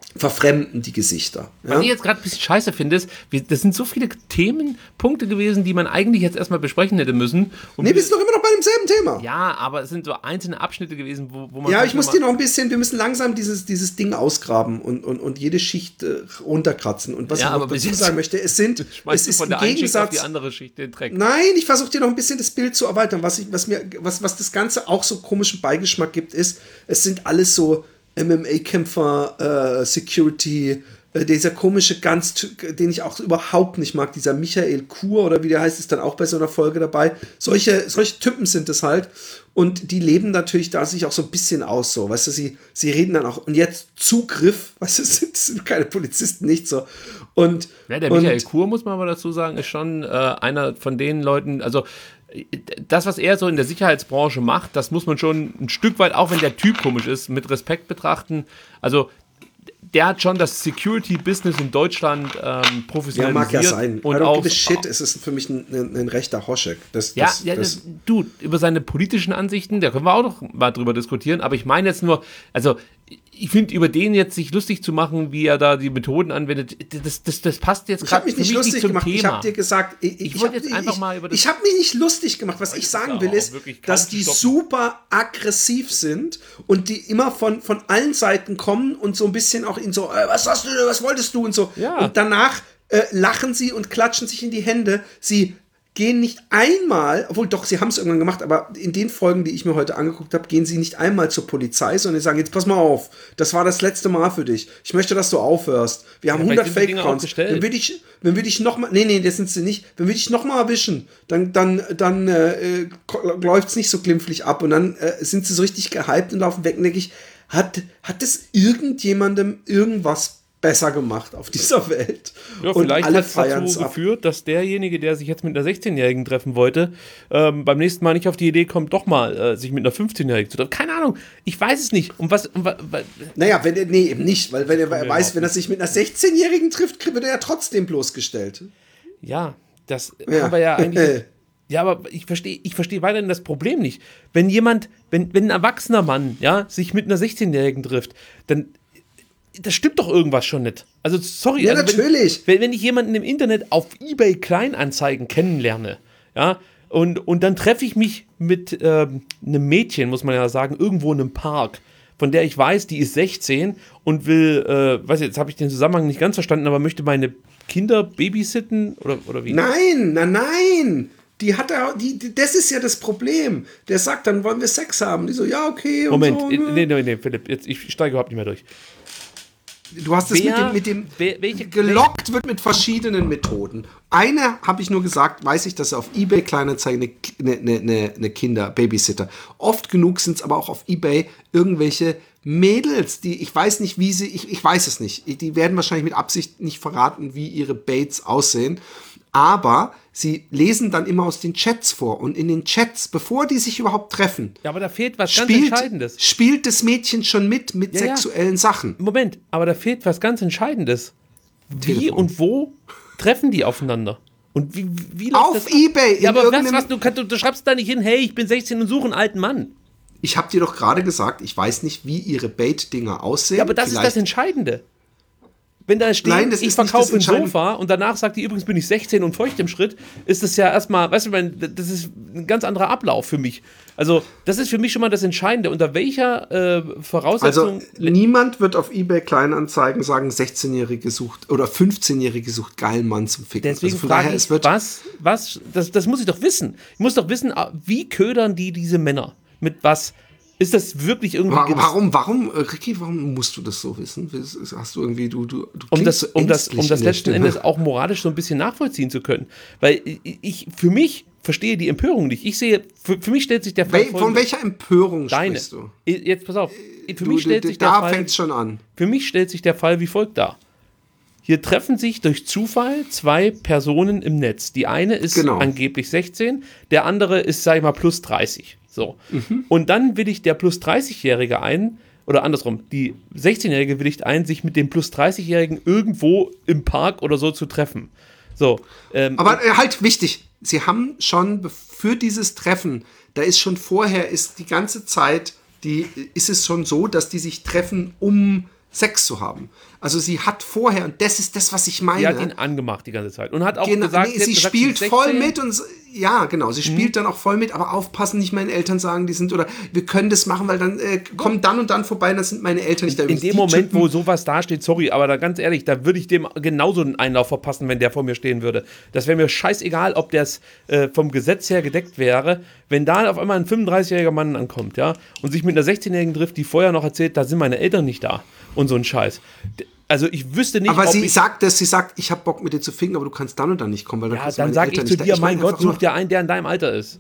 verfremden die Gesichter. Ja? Was ich jetzt gerade ein bisschen scheiße finde, ist, wir, das sind so viele Themenpunkte gewesen, die man eigentlich jetzt erstmal besprechen hätte müssen. Und nee, wir sind doch immer noch bei demselben Thema. Ja, aber es sind so einzelne Abschnitte gewesen, wo, wo man... Ja, ich muss dir noch ein bisschen, wir müssen langsam dieses, dieses Ding ausgraben und, und, und jede Schicht äh, runterkratzen. Und was ja, ich noch dazu sagen möchte, es sind, es ist von der im Gegensatz... auf die andere Schicht den Dreck. Nein, ich versuche dir noch ein bisschen das Bild zu erweitern. Was, ich, was, mir, was, was das Ganze auch so komischen Beigeschmack gibt, ist, es sind alles so M M A-Kämpfer, äh, Security, äh, dieser komische Ganz, den ich auch überhaupt nicht mag, dieser Michael Kur oder wie der heißt, ist dann auch bei so einer Folge dabei. Solche, solche Typen sind es halt. Und die leben natürlich da sich auch so ein bisschen aus, so, weißt du, sie, sie reden dann auch, und jetzt Zugriff, weißt du, sind, sind keine Polizisten, nicht so. Und, ja, der Michael Kur, muss man aber dazu sagen, ist schon äh, einer von den Leuten, also das, was er so in der Sicherheitsbranche macht, das muss man schon ein Stück weit, auch wenn der Typ komisch ist, mit Respekt betrachten. Also der hat schon das Security-Business in Deutschland ähm, professionalisiert. Ja, mag ja sein. Und I don't auch, give a shit, es ist für mich ein, ein, ein rechter Hoschek. Das, ja, das, ja das, das, du, über seine politischen Ansichten, da können wir auch noch mal drüber diskutieren, aber ich meine jetzt nur, also ich finde, über den jetzt sich lustig zu machen, wie er da die Methoden anwendet, das, das, das passt jetzt gerade nicht lustig nicht zum gemacht. Thema. Ich habe dir gesagt, ich, ich, ich wollte jetzt einfach ich, mal über das... Ich habe mich nicht lustig gemacht. Was ich sagen will, ist, dass die super aggressiv sind und die immer von, von allen Seiten kommen und so ein bisschen auch in so, äh, was hast du, was wolltest du und so. Ja. Und danach äh, lachen sie und klatschen sich in die Hände. Sie gehen nicht einmal, obwohl doch, sie haben es irgendwann gemacht, aber in den Folgen, die ich mir heute angeguckt habe, gehen sie nicht einmal zur Polizei, sondern sagen, jetzt pass mal auf, das war das letzte Mal für dich. Ich möchte, dass du aufhörst. Wir haben ja, hundert Fake-Accounts. Wenn wir dich, wenn wir dich noch mal, nee, nee, das sind sie nicht. Wenn wir dich noch mal erwischen, dann, dann, dann äh, läuft es nicht so glimpflich ab und dann äh, sind sie so richtig gehypt und laufen weg und denke ich, hat, hat das irgendjemandem irgendwas besser gemacht auf dieser Welt? Ja, und vielleicht alle hat es dazu geführt, dass derjenige, der sich jetzt mit einer sechzehnjährigen treffen wollte, ähm, beim nächsten Mal nicht auf die Idee kommt, doch mal äh, sich mit einer fünfzehnjährigen zu treffen. Keine Ahnung, ich weiß es nicht. Um was, um, wa, naja, wenn er, nee, eben nicht, weil wenn er weiß, wenn er sich mit einer sechzehnjährigen trifft, wird er ja trotzdem bloßgestellt. Ja, das ja. haben wir ja eigentlich... Ja, aber ich verstehe ich verstehe weiterhin das Problem nicht. Wenn jemand, wenn, wenn ein erwachsener Mann, ja, sich mit einer sechzehnjährigen trifft, dann das stimmt doch irgendwas schon nicht. Also, sorry. Ja, also natürlich. Wenn, wenn ich jemanden im Internet auf eBay Kleinanzeigen kennenlerne, ja, und, und dann treffe ich mich mit ähm, einem Mädchen, muss man ja sagen, irgendwo in einem Park, von der ich weiß, die ist sechzehn und will, äh, weiß ich, jetzt habe ich den Zusammenhang nicht ganz verstanden, aber möchte meine Kinder babysitten oder, oder wie? Nein, nein, nein. Die hat er, die, die, das ist ja das Problem. Der sagt, dann wollen wir Sex haben. Die so, ja, okay. Moment, und so, nee, nee, nee, Philipp, jetzt, ich steige überhaupt nicht mehr durch. Du hast es mit dem, mit dem wer, welche, gelockt wird mit verschiedenen Methoden. Eine, habe ich nur gesagt, weiß ich, dass er auf eBay Kleinanzeigen eine, eine, eine, eine Kinder-Babysitter. Oft genug sind es aber auch auf eBay irgendwelche Mädels, die, ich weiß nicht, wie sie, ich, ich weiß es nicht. Die werden wahrscheinlich mit Absicht nicht verraten, wie ihre Baits aussehen. Aber sie lesen dann immer aus den Chats vor. Und in den Chats, bevor die sich überhaupt treffen, ja, aber da fehlt was spielt, ganz Entscheidendes. Spielt das Mädchen schon mit, mit ja, sexuellen ja. Sachen. Moment, aber da fehlt was ganz Entscheidendes. Wie Telefon. und wo treffen die aufeinander? Und wie, wie Auf das eBay. Ja, aber was, was, du, kannst, du schreibst da nicht hin, hey, ich bin sechzehn und suche einen alten Mann. Ich habe dir doch gerade gesagt, ich weiß nicht, wie ihre Bait-Dinger aussehen. Ja, aber das Vielleicht ist das Entscheidende. Wenn da steht, Nein, das ich ist nicht verkaufe ein das Entscheidende. Sofa und danach sagt die, übrigens bin ich sechzehn und feucht im Schritt, ist das ja erstmal, weißt du, das ist ein ganz anderer Ablauf für mich. Also, das ist für mich schon mal das Entscheidende. Unter welcher äh, Voraussetzung... Also, niemand wird auf eBay Kleinanzeigen sagen, sechzehnjährige sucht oder fünfzehnjährige sucht geilen Mann zum Ficken. Deswegen also von frage daher, ich, es wird was, was, das, das muss ich doch wissen. Ich muss doch wissen, wie ködern die diese Männer? Mit was? Ist das wirklich irgendwie... Warum, warum, warum, Ricky, warum musst du das so wissen? Hast du irgendwie, du, du, du um das, um das, um das letzten Stimme. Endes auch moralisch so ein bisschen nachvollziehen zu können. Weil ich, ich für mich verstehe die Empörung nicht. Ich sehe, für, für mich stellt sich der Fall... Wel, von welcher Empörung deine. sprichst du? Jetzt pass auf. Für du, mich stellt du, sich der da Fall... fängt es schon an. Für mich stellt sich der Fall wie folgt dar. Hier treffen sich durch Zufall zwei Personen im Netz. Die eine ist genau. angeblich sechzehn, der andere ist, sag ich mal, plus dreißig. So. Mhm. Und dann willigt der plus dreißig-Jährige ein, oder andersrum, die sechzehnjährige willigt ein, sich mit dem plus dreißig-Jährigen irgendwo im Park oder so zu treffen. So. Ähm, Aber äh, halt wichtig, sie haben schon für dieses Treffen, da ist schon vorher, ist die ganze Zeit, die, ist es schon so, dass die sich treffen, um Sex zu haben. Also sie hat vorher, und das ist das, was ich meine. Sie hat ihn angemacht die ganze Zeit und hat auch genau, gesagt, nee, sie gesagt, spielt sie voll mit und ja, genau, sie spielt mhm. dann auch voll mit, aber aufpassen, nicht meine Eltern sagen, die sind, oder wir können das machen, weil dann äh, kommen dann und dann vorbei, dann sind meine Eltern nicht da. In dem Moment, Typen, wo sowas dasteht, sorry, aber da ganz ehrlich, da würde ich dem genauso einen Einlauf verpassen, wenn der vor mir stehen würde. Das wäre mir scheißegal, ob das äh, vom Gesetz her gedeckt wäre, wenn da auf einmal ein fünfunddreißigjähriger Mann ankommt, ja, und sich mit einer sechzehnjährigen trifft, die vorher noch erzählt, da sind meine Eltern nicht da und so ein Scheiß. Also ich wüsste nicht, aber ob sie ich sagt das, sie sagt, ich habe Bock mit dir zu ficken, aber du kannst dann und dann nicht kommen, weil dann ja, dann sag ich zu dir, mein Gott, such dir einen, der in deinem Alter ist.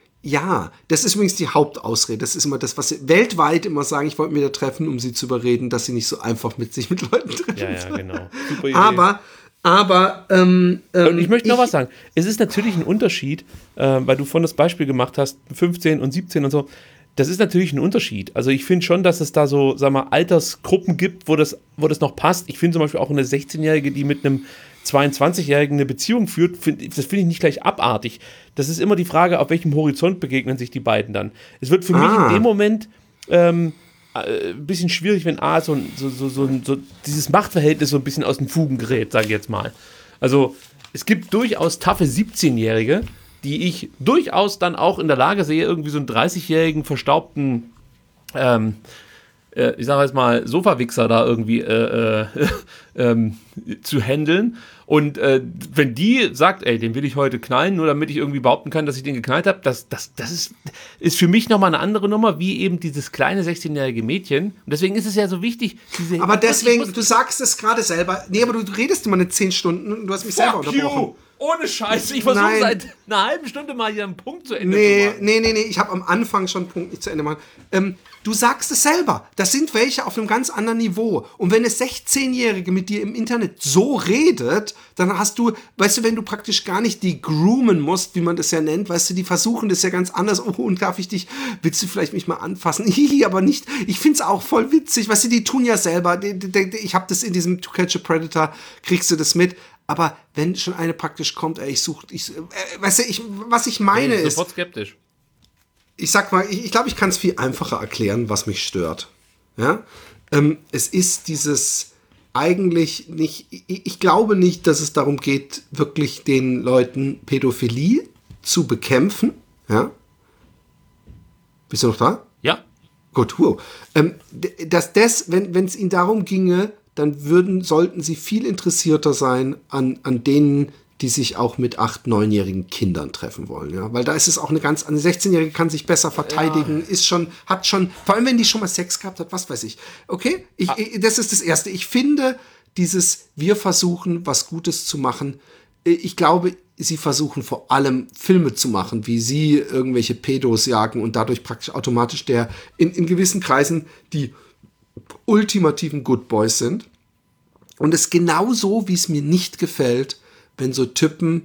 Ja, das ist übrigens die Hauptausrede. Das ist immer das, was sie weltweit immer sagen, ich wollte mit ihr treffen, um sie zu überreden, dass sie nicht so einfach mit sich mit Leuten treffen. Ja, ja, genau. Super Idee. Aber, aber, ähm, ähm, und ich möchte noch ich, was sagen. Es ist natürlich ein Unterschied, äh, weil du vorhin das Beispiel gemacht hast, fünfzehn und siebzehn und so. Das ist natürlich ein Unterschied. Also ich finde schon, dass es da so, sag mal, Altersgruppen gibt, wo das, wo das noch passt. Ich finde zum Beispiel auch eine sechzehnjährige, die mit einem zweiundzwanzigjährigen eine Beziehung führt, find, das finde ich nicht gleich abartig. Das ist immer die Frage, auf welchem Horizont begegnen sich die beiden dann. Es wird für ah. mich in dem Moment ähm, äh, ein bisschen schwierig, wenn A, so, so, so, so, so dieses Machtverhältnis so ein bisschen aus den Fugen gerät, sage ich jetzt mal. Also es gibt durchaus taffe siebzehnjährige, die ich durchaus dann auch in der Lage sehe, irgendwie so einen dreißigjährigen verstaubten ähm, äh, ich sage jetzt mal, Sofawichser da irgendwie äh, äh, ähm, zu handeln. Und äh, wenn die sagt, ey, den will ich heute knallen, nur damit ich irgendwie behaupten kann, dass ich den geknallt habe, das, das, das ist, ist für mich nochmal eine andere Nummer, wie eben dieses kleine sechzehnjährige Mädchen. Und deswegen ist es ja so wichtig, diese... Aber deswegen, muss, du sagst es gerade selber, nee, aber du redest immer nicht zehn Stunden und du hast mich selber unterbrochen. You. Ohne Scheiße, ich versuche seit einer halben Stunde mal hier einen Punkt zu Ende nee, zu machen. Nee, nee, nee, ich habe am Anfang schon einen Punkt nicht zu Ende machen. Ähm, du sagst es selber, das sind welche auf einem ganz anderen Niveau. Und wenn eine sechzehnjährige mit dir im Internet so redet, dann hast du, weißt du, wenn du praktisch gar nicht die groomen musst, wie man das ja nennt, weißt du, die versuchen das ja ganz anders. Oh, und darf ich dich, willst du vielleicht mich mal anfassen? Hihi, aber nicht, ich find's auch voll witzig, weißt du, die tun ja selber, die, die, die, ich habe das in diesem To Catch a Predator, kriegst du das mit. Aber wenn schon eine praktisch kommt, ey, ich suche, ich, äh, weißt du, ich, was ich meine ich bin ist... sofort skeptisch. Ich sag mal, ich, ich glaube, ich kann es viel einfacher erklären, was mich stört. Ja? Ähm, es ist dieses eigentlich nicht... Ich, ich glaube nicht, dass es darum geht, wirklich den Leuten Pädophilie zu bekämpfen. Ja? Bist du noch da? Ja. Gut, wow. Ähm, dass das, wenn es ihnen darum ginge, dann würden, sollten sie viel interessierter sein an, an denen, die sich auch mit acht-, neunjährigen Kindern treffen wollen. Ja? Weil da ist es auch eine ganz, eine sechzehnjährige kann sich besser verteidigen, ja. ist schon, hat schon, vor allem wenn die schon mal Sex gehabt hat, was weiß ich. Okay, ich, ah. ich, das ist das Erste. Ich finde, dieses, wir versuchen, was Gutes zu machen, ich glaube, sie versuchen vor allem Filme zu machen, wie sie irgendwelche Pädos jagen und dadurch praktisch automatisch der, in, in gewissen Kreisen, die ultimativen Good Boys sind. Und es ist genauso, wie es mir nicht gefällt, wenn so Typen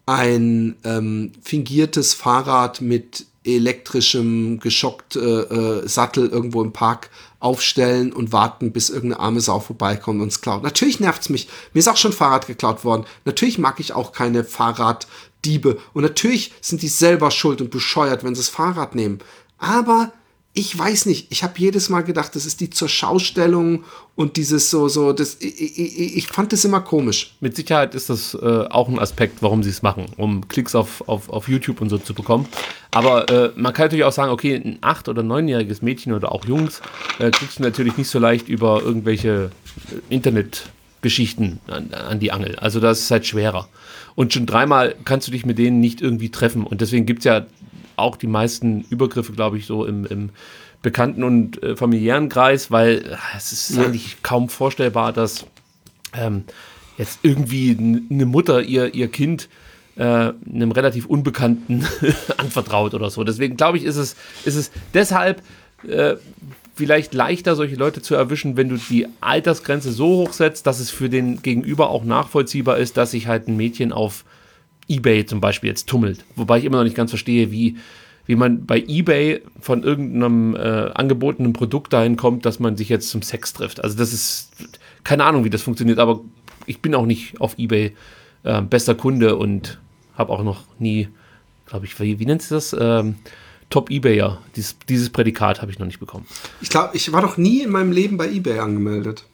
ein ähm, fingiertes Fahrrad mit elektrischem geschockt äh, äh, Sattel irgendwo im Park aufstellen und warten, bis irgendeine arme Sau vorbeikommt und es klaut. Natürlich nervt's mich. Mir ist auch schon Fahrrad geklaut worden. Natürlich mag ich auch keine Fahrraddiebe. Und natürlich sind die selber schuld und bescheuert, wenn sie das Fahrrad nehmen. Aber ich weiß nicht, ich habe jedes Mal gedacht, das ist die Zurschaustellung und dieses so, so, das, ich, ich, ich fand das immer komisch. Mit Sicherheit ist das äh, auch ein Aspekt, warum sie es machen, um Klicks auf, auf, auf YouTube und so zu bekommen. Aber äh, man kann natürlich auch sagen, okay, ein acht- oder neunjähriges Mädchen oder auch Jungs äh, kriegst du natürlich nicht so leicht über irgendwelche äh, Internetgeschichten an, an die Angel. Also das ist halt schwerer. Und schon dreimal kannst du dich mit denen nicht irgendwie treffen. Und deswegen gibt es ja auch die meisten Übergriffe, glaube ich, so im, im bekannten und äh, familiären Kreis, weil äh, es ist ja. eigentlich kaum vorstellbar, dass ähm, jetzt irgendwie eine Mutter ihr, ihr Kind äh, einem relativ Unbekannten anvertraut oder so. Deswegen glaube ich, ist es, ist es deshalb äh, vielleicht leichter, solche Leute zu erwischen, wenn du die Altersgrenze so hoch setzt, dass es für den Gegenüber auch nachvollziehbar ist, dass sich halt ein Mädchen auf eBay zum Beispiel jetzt tummelt. Wobei ich immer noch nicht ganz verstehe, wie, wie man bei eBay von irgendeinem äh, angebotenen Produkt dahin kommt, dass man sich jetzt zum Sex trifft. Also das ist, keine Ahnung, wie das funktioniert, aber ich bin auch nicht auf eBay äh, bester Kunde und habe auch noch nie, glaube ich, wie, wie nennt sich das? Ähm, Top-Ebayer. Dies, dieses Prädikat habe ich noch nicht bekommen. Ich glaube, ich war doch nie in meinem Leben bei eBay angemeldet.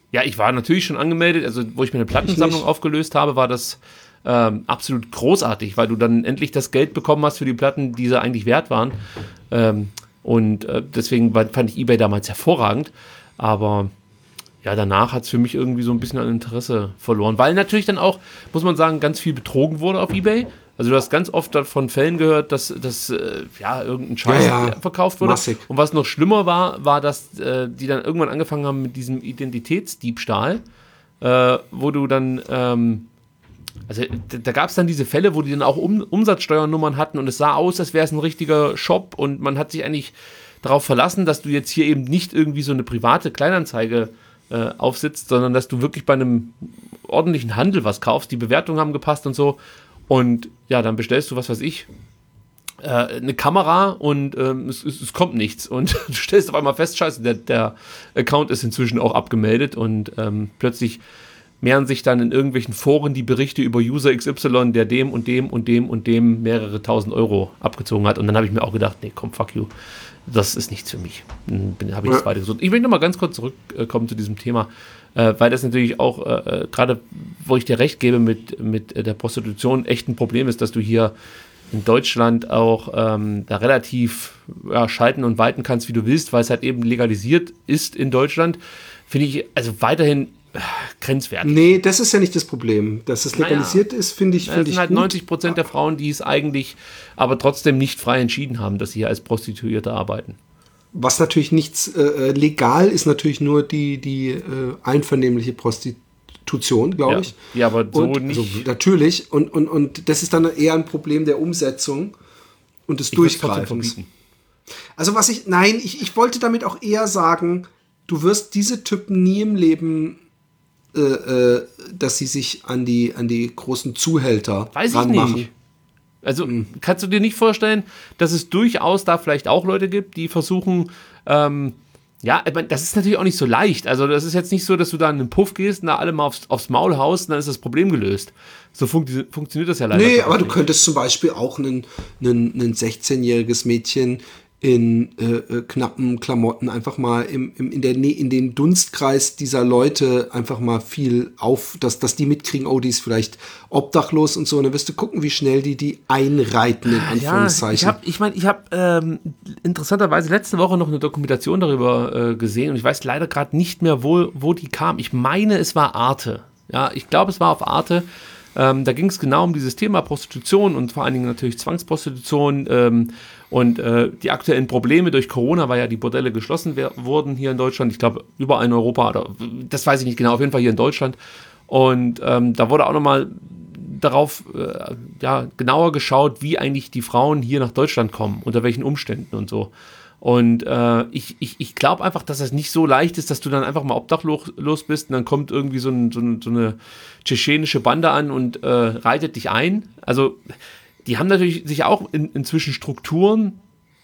Ja, ich war natürlich schon angemeldet, also wo ich mir eine Plattensammlung aufgelöst habe, war das ähm, absolut großartig, weil du dann endlich das Geld bekommen hast für die Platten, die sie eigentlich wert waren. Ähm, und äh, deswegen fand ich eBay damals hervorragend. Aber ja, danach hat es für mich irgendwie so ein bisschen an Interesse verloren, weil natürlich dann auch, muss man sagen, ganz viel betrogen wurde auf eBay. Also du hast ganz oft von Fällen gehört, dass, dass äh, ja, irgendein Scheiß ja, ja. verkauft wurde. Massig. Und was noch schlimmer war, war, dass äh, die dann irgendwann angefangen haben mit diesem Identitätsdiebstahl, äh, wo du dann, ähm, also da, da gab es dann diese Fälle, wo die dann auch um, Umsatzsteuernummern hatten und es sah aus, als wäre es ein richtiger Shop und man hat sich eigentlich darauf verlassen, dass du jetzt hier eben nicht irgendwie so eine private Kleinanzeige äh, aufsitzt, sondern dass du wirklich bei einem ordentlichen Handel was kaufst. Die Bewertungen haben gepasst und so. Und ja, dann bestellst du, was weiß ich, äh, eine Kamera und ähm, es, es, es kommt nichts. Und du stellst auf einmal fest, scheiße, der, der Account ist inzwischen auch abgemeldet und ähm, plötzlich mehren sich dann in irgendwelchen Foren die Berichte über User X Y, der dem und dem und dem und dem mehrere tausend Euro abgezogen hat. Und dann habe ich mir auch gedacht, nee, komm, fuck you, das ist nichts für mich. Dann habe ich das weiter gesucht. Ich will noch mal ganz kurz zurückkommen zu diesem Thema, äh, weil das natürlich auch, äh, gerade wo ich dir recht gebe mit, mit der Prostitution, echt ein Problem ist, dass du hier in Deutschland auch ähm, da relativ ja, schalten und walten kannst, wie du willst, weil es halt eben legalisiert ist in Deutschland, finde ich also weiterhin äh, grenzwertig. Nee, das ist ja nicht das Problem. Dass es legalisiert naja, ist, finde ich, find es sind ich halt gut. neunzig Prozent der Frauen, die es eigentlich aber trotzdem nicht frei entschieden haben, dass sie hier als Prostituierte arbeiten. Was natürlich nichts äh, legal ist, natürlich nur die, die äh, einvernehmliche Prostitution, glaube Ja. ich. Ja, aber so und, nicht. Also, natürlich. Und, und, und das ist dann eher ein Problem der Umsetzung und des Ich würd's trotzdem Durchgreifens. verbieten. Also was ich, nein, ich, ich wollte damit auch eher sagen, du wirst diese Typen nie im Leben, äh, äh, dass sie sich an die, an die großen Zuhälter Weiß ich ranmachen. nicht. Also kannst du dir nicht vorstellen, dass es durchaus da vielleicht auch Leute gibt, die versuchen, ähm, ja, ich meine, das ist natürlich auch nicht so leicht. Also das ist jetzt nicht so, dass du da in einen Puff gehst und da alle mal aufs, aufs Maul haust und dann ist das Problem gelöst. So funktio- funktioniert das ja leider Nee, nicht. aber du könntest zum Beispiel auch ein ein sechzehnjähriges Mädchen in äh, äh, knappen Klamotten einfach mal im, im, in, der, Nä- in den Dunstkreis dieser Leute einfach mal viel auf, dass, dass die mitkriegen, oh, die ist vielleicht obdachlos und so. Und dann wirst du gucken, wie schnell die die einreiten, in Ja, Anführungszeichen. ich habe, ich meine, ich habe ähm, interessanterweise letzte Woche noch eine Dokumentation darüber äh, gesehen und ich weiß leider gerade nicht mehr, wo, wo die kam. Ich meine, es war Arte. Ja, ich glaube, es war auf Arte. Ähm, da ging es genau um dieses Thema Prostitution und vor allen Dingen natürlich Zwangsprostitution ähm, und äh, die aktuellen Probleme durch Corona, weil ja die Bordelle geschlossen wer- wurden hier in Deutschland. Ich glaube, überall in Europa, oder das weiß ich nicht genau, auf jeden Fall hier in Deutschland. Und ähm, da wurde auch nochmal darauf äh, ja, genauer geschaut, wie eigentlich die Frauen hier nach Deutschland kommen, unter welchen Umständen und so. Und äh, ich, ich, ich glaube einfach, dass das nicht so leicht ist, dass du dann einfach mal obdachlos bist und dann kommt irgendwie so, ein, so, ein, so eine tschetschenische Bande an und äh, reitet dich ein. Also die haben natürlich sich auch in, inzwischen Strukturen,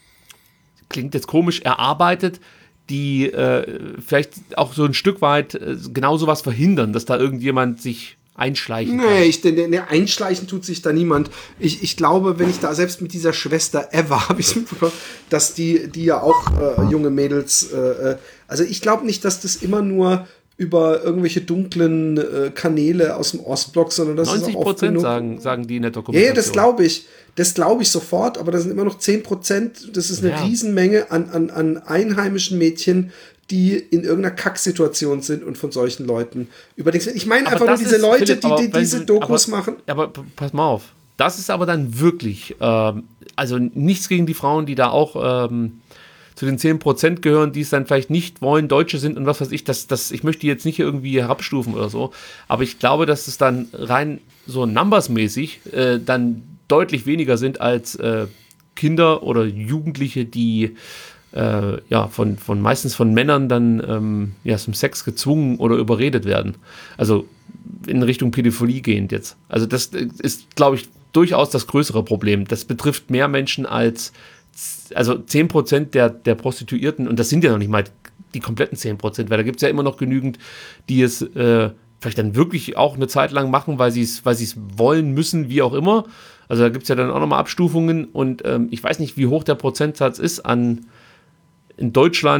klingt jetzt komisch, erarbeitet, die äh, vielleicht auch so ein Stück weit äh, genau sowas verhindern, dass da irgendjemand sich einschleichen kann. Nee, ich, ne, ne, einschleichen tut sich da niemand. Ich, ich glaube, wenn ich da selbst mit dieser Schwester Eva, habe ich es mitbekommen, dass die, die ja auch äh, junge Mädels, äh, also ich glaube nicht, dass das immer nur über irgendwelche dunklen äh, Kanäle aus dem Ostblock, sondern das neunzig ist auch oft Prozent genug, sagen, sagen die in der ja, Dokumentation. ja, das glaube ich. Das glaube ich sofort, aber das sind immer noch zehn Prozent. Das ist eine Ja. Riesenmenge an, an, an einheimischen Mädchen, die in irgendeiner Kacksituation sind und von solchen Leuten überdenkst. Ich meine Aber einfach nur das diese ist, Leute, Philipp, die, aber die wenn diese sie- Dokus aber, machen. Aber p- pass mal auf. Das ist aber dann wirklich, ähm, also nichts gegen die Frauen, die da auch ähm, zu den zehn Prozent gehören, die es dann vielleicht nicht wollen, Deutsche sind und was weiß ich. Das, das, ich möchte die jetzt nicht irgendwie herabstufen oder so. Aber ich glaube, dass es dann rein so numbersmäßig äh, dann deutlich weniger sind als äh, Kinder oder Jugendliche, die äh, ja, von, von meistens von Männern dann ähm, ja, zum Sex gezwungen oder überredet werden. Also in Richtung Pädophilie gehend jetzt. Also das ist, glaube ich, durchaus das größere Problem. Das betrifft mehr Menschen als, also zehn Prozent der, der Prostituierten, und das sind ja noch nicht mal die kompletten zehn Prozent, weil da gibt es ja immer noch genügend, die es äh, vielleicht dann wirklich auch eine Zeit lang machen, weil sie es weil sie es wollen müssen, wie auch immer. Also da gibt es ja dann auch nochmal Abstufungen und ähm, ich weiß nicht, wie hoch der Prozentsatz ist an in Deutschland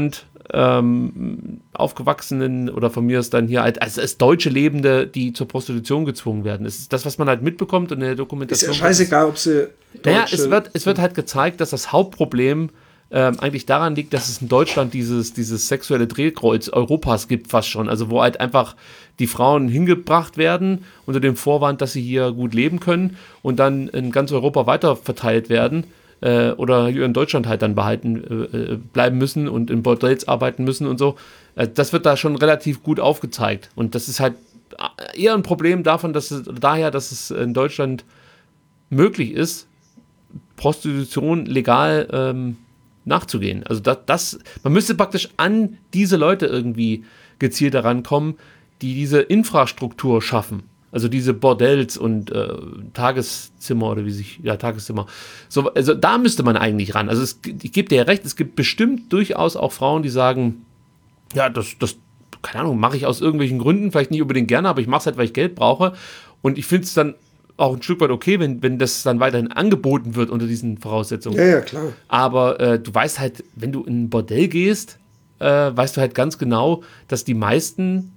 ähm, aufgewachsenen oder von mir aus dann hier als, als, als deutsche Lebende, die zur Prostitution gezwungen werden. Das ist das, was man halt mitbekommt in der Dokumentation. Ist ja scheißegal, ob sie Naja, es wird, es wird halt gezeigt, dass das Hauptproblem ähm, eigentlich daran liegt, dass es in Deutschland dieses, dieses sexuelle Drehkreuz Europas gibt fast schon. Also wo halt einfach die Frauen hingebracht werden unter dem Vorwand, dass sie hier gut leben können und dann in ganz Europa weiter verteilt werden äh, oder hier in Deutschland halt dann behalten äh, bleiben müssen und in Bordells arbeiten müssen und so. Äh, das wird da schon relativ gut aufgezeigt. Und das ist halt eher ein Problem davon, dass es, daher, dass es in Deutschland möglich ist, Prostitution legal ähm, nachzugehen. Also das, das, man müsste praktisch an diese Leute irgendwie gezielt herankommen, die diese Infrastruktur schaffen. Also diese Bordells und äh, Tageszimmer oder wie sich, ja, Tageszimmer. So, also da müsste man eigentlich ran. Also es, ich gebe dir ja recht, es gibt bestimmt durchaus auch Frauen, die sagen, ja, das, das, keine Ahnung, mache ich aus irgendwelchen Gründen, vielleicht nicht unbedingt gerne, aber ich mache es halt, weil ich Geld brauche. Und ich finde es dann auch ein Stück weit okay, wenn, wenn das dann weiterhin angeboten wird unter diesen Voraussetzungen. Ja, ja, klar. Aber äh, du weißt halt, wenn du in ein Bordell gehst, äh, weißt du halt ganz genau, dass die meisten,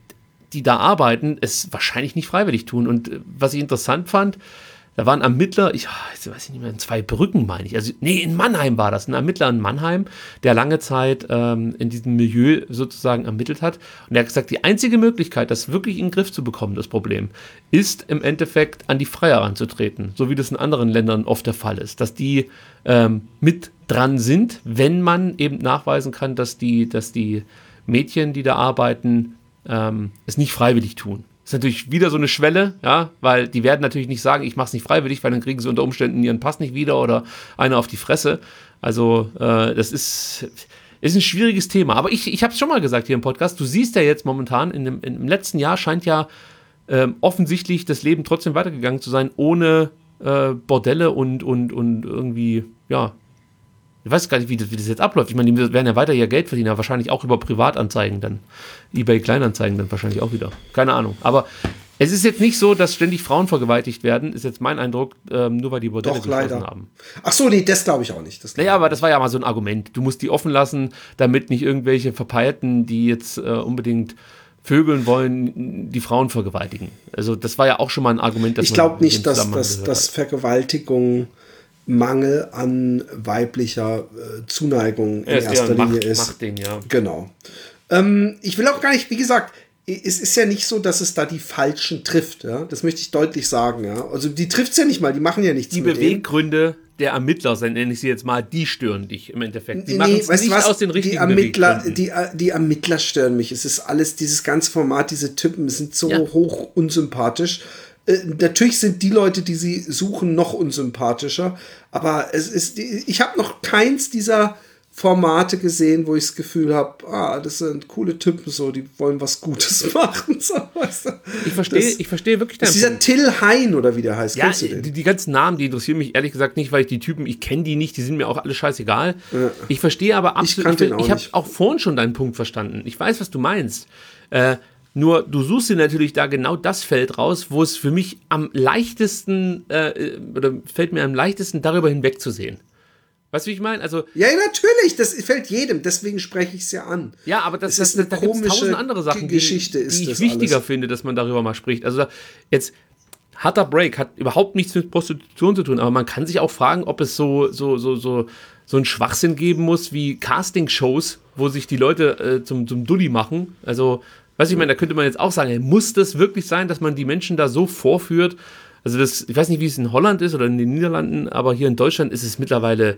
die da arbeiten, es wahrscheinlich nicht freiwillig tun. Und äh, was ich interessant fand, da waren Ermittler, ich jetzt weiß ich nicht mehr, in Zweibrücken meine ich, also nee, in Mannheim war das, ein Ermittler in Mannheim, der lange Zeit ähm, in diesem Milieu sozusagen ermittelt hat. Und er hat gesagt, die einzige Möglichkeit, das wirklich in den Griff zu bekommen, das Problem, ist im Endeffekt an die Freier ranzutreten, so wie das in anderen Ländern oft der Fall ist, dass die ähm, mit dran sind, wenn man eben nachweisen kann, dass die, dass die Mädchen, die da arbeiten, ähm, es nicht freiwillig tun. Ist natürlich wieder so eine Schwelle, ja, weil die werden natürlich nicht sagen, ich mache es nicht freiwillig, weil dann kriegen sie unter Umständen ihren Pass nicht wieder oder einer auf die Fresse. Also äh, das ist, ist ein schwieriges Thema. Aber ich, ich habe es schon mal gesagt hier im Podcast, du siehst ja jetzt momentan, in dem, im letzten Jahr scheint ja ähm, offensichtlich das Leben trotzdem weitergegangen zu sein, ohne äh, Bordelle und, und, und irgendwie, ja, ich weiß gar nicht, wie das, wie das jetzt abläuft. Ich meine, die werden ja weiter ihr Geld verdienen, aber wahrscheinlich auch über Privatanzeigen dann. eBay Kleinanzeigen dann wahrscheinlich auch wieder. Keine Ahnung. Aber es ist jetzt nicht so, dass ständig Frauen vergewaltigt werden, ist jetzt mein Eindruck, ähm, nur weil die Bordelle Doch, geschlossen leider. haben. Ach so, nee, das glaube ich auch nicht. Das Naja, aber das war ja mal so ein Argument. Du musst die offen lassen, damit nicht irgendwelche Verpeilten, die jetzt äh, unbedingt vögeln wollen, die Frauen vergewaltigen. Also das war ja auch schon mal ein Argument, dass ich glaube nicht, dass, dass, dass Vergewaltigung Mangel an weiblicher äh, Zuneigung in ja, erster Linie Macht, ist. Machtding, ja. Genau. Ähm, ich will auch gar nicht, wie gesagt, es ist ja nicht so, dass es da die Falschen trifft. Ja? Das möchte ich deutlich sagen. Ja? Also die trifft es ja nicht mal, die machen ja nichts Die mit Beweggründe der Ermittler, nenne ich sie jetzt mal, die stören dich im Endeffekt. Die nee, machen es weißt nicht was? aus den richtigen die Ermittler, Beweggründen. die, die Ermittler stören mich. Es ist alles, dieses ganze Format, diese Typen sind so Ja. hoch unsympathisch. Äh, natürlich sind die Leute, die sie suchen, noch unsympathischer. Aber es ist, ich habe noch keins dieser Formate gesehen, wo ich das Gefühl habe, ah, das sind coole Typen, so, die wollen was Gutes machen. So, weißt du? Ich verstehe, Das- ich verstehe wirklich Das deinen ist dieser Punkt. Till Hein oder wie der heißt. Ja, Kennst du den? die, die ganzen Namen, die interessieren mich ehrlich gesagt nicht, weil ich die Typen, ich kenne die nicht, die sind mir auch alle scheißegal. Ja. Ich verstehe aber absolut, kannte ich, ihn auch ich habe nicht. auch vorhin schon deinen Punkt verstanden. Ich weiß, was du meinst. Äh, nur du suchst dir natürlich da genau das Feld raus, wo es für mich am leichtesten, äh, oder fällt mir am leichtesten, darüber hinwegzusehen. Weißt du, wie ich meine? Also, Ja, natürlich, das fällt jedem, deswegen spreche ich es ja an. ja, aber das, Es das, ist eine da gibt es komische tausend andere Sachen, die, Geschichte die ist ich das wichtiger alles. finde, dass man darüber mal spricht. Also jetzt, harter Break hat überhaupt nichts mit Prostitution zu tun, aber man kann sich auch fragen, ob es so, so, so, so, so einen Schwachsinn geben muss wie Castingshows, wo sich die Leute äh, zum, zum Dulli machen. Also, weißt du, ich meine, da könnte man jetzt auch sagen, ey, muss das wirklich sein, dass man die Menschen da so vorführt? Also das, ich weiß nicht, wie es in Holland ist oder in den Niederlanden, aber hier in Deutschland ist es mittlerweile,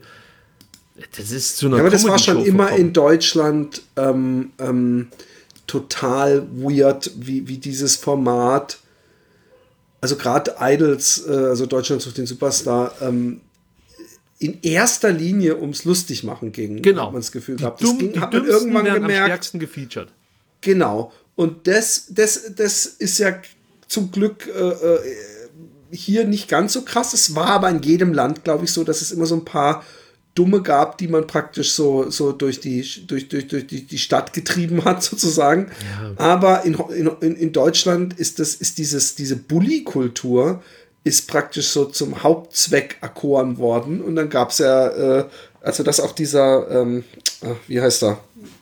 das ist zu einer Ja, aber das war schon Comedy-Show immer verkommen. in Deutschland ähm, ähm, total weird, wie, wie dieses Format, also gerade Idols, äh, also Deutschland sucht den Superstar, ähm, in erster Linie ums Lustigmachen ging, Genau. hat man das Gefühl Die gehabt. Das dumm- ging, die hat man Dümmsten irgendwann werden am gemerkt, stärksten gefeatured. genau. Und das, das, das ist ja zum Glück äh, äh, hier nicht ganz so krass. Es war aber in jedem Land, glaube ich, so, dass es immer so ein paar Dumme gab, die man praktisch so, so durch, die, durch, durch, durch die, die Stadt getrieben hat, sozusagen. Ja. Aber in, in, in Deutschland ist, das, ist dieses, diese Bully-Kultur ist praktisch so zum Hauptzweck erkoren worden. Und dann gab es ja, äh, also dass auch dieser, ähm, ach, wie heißt er?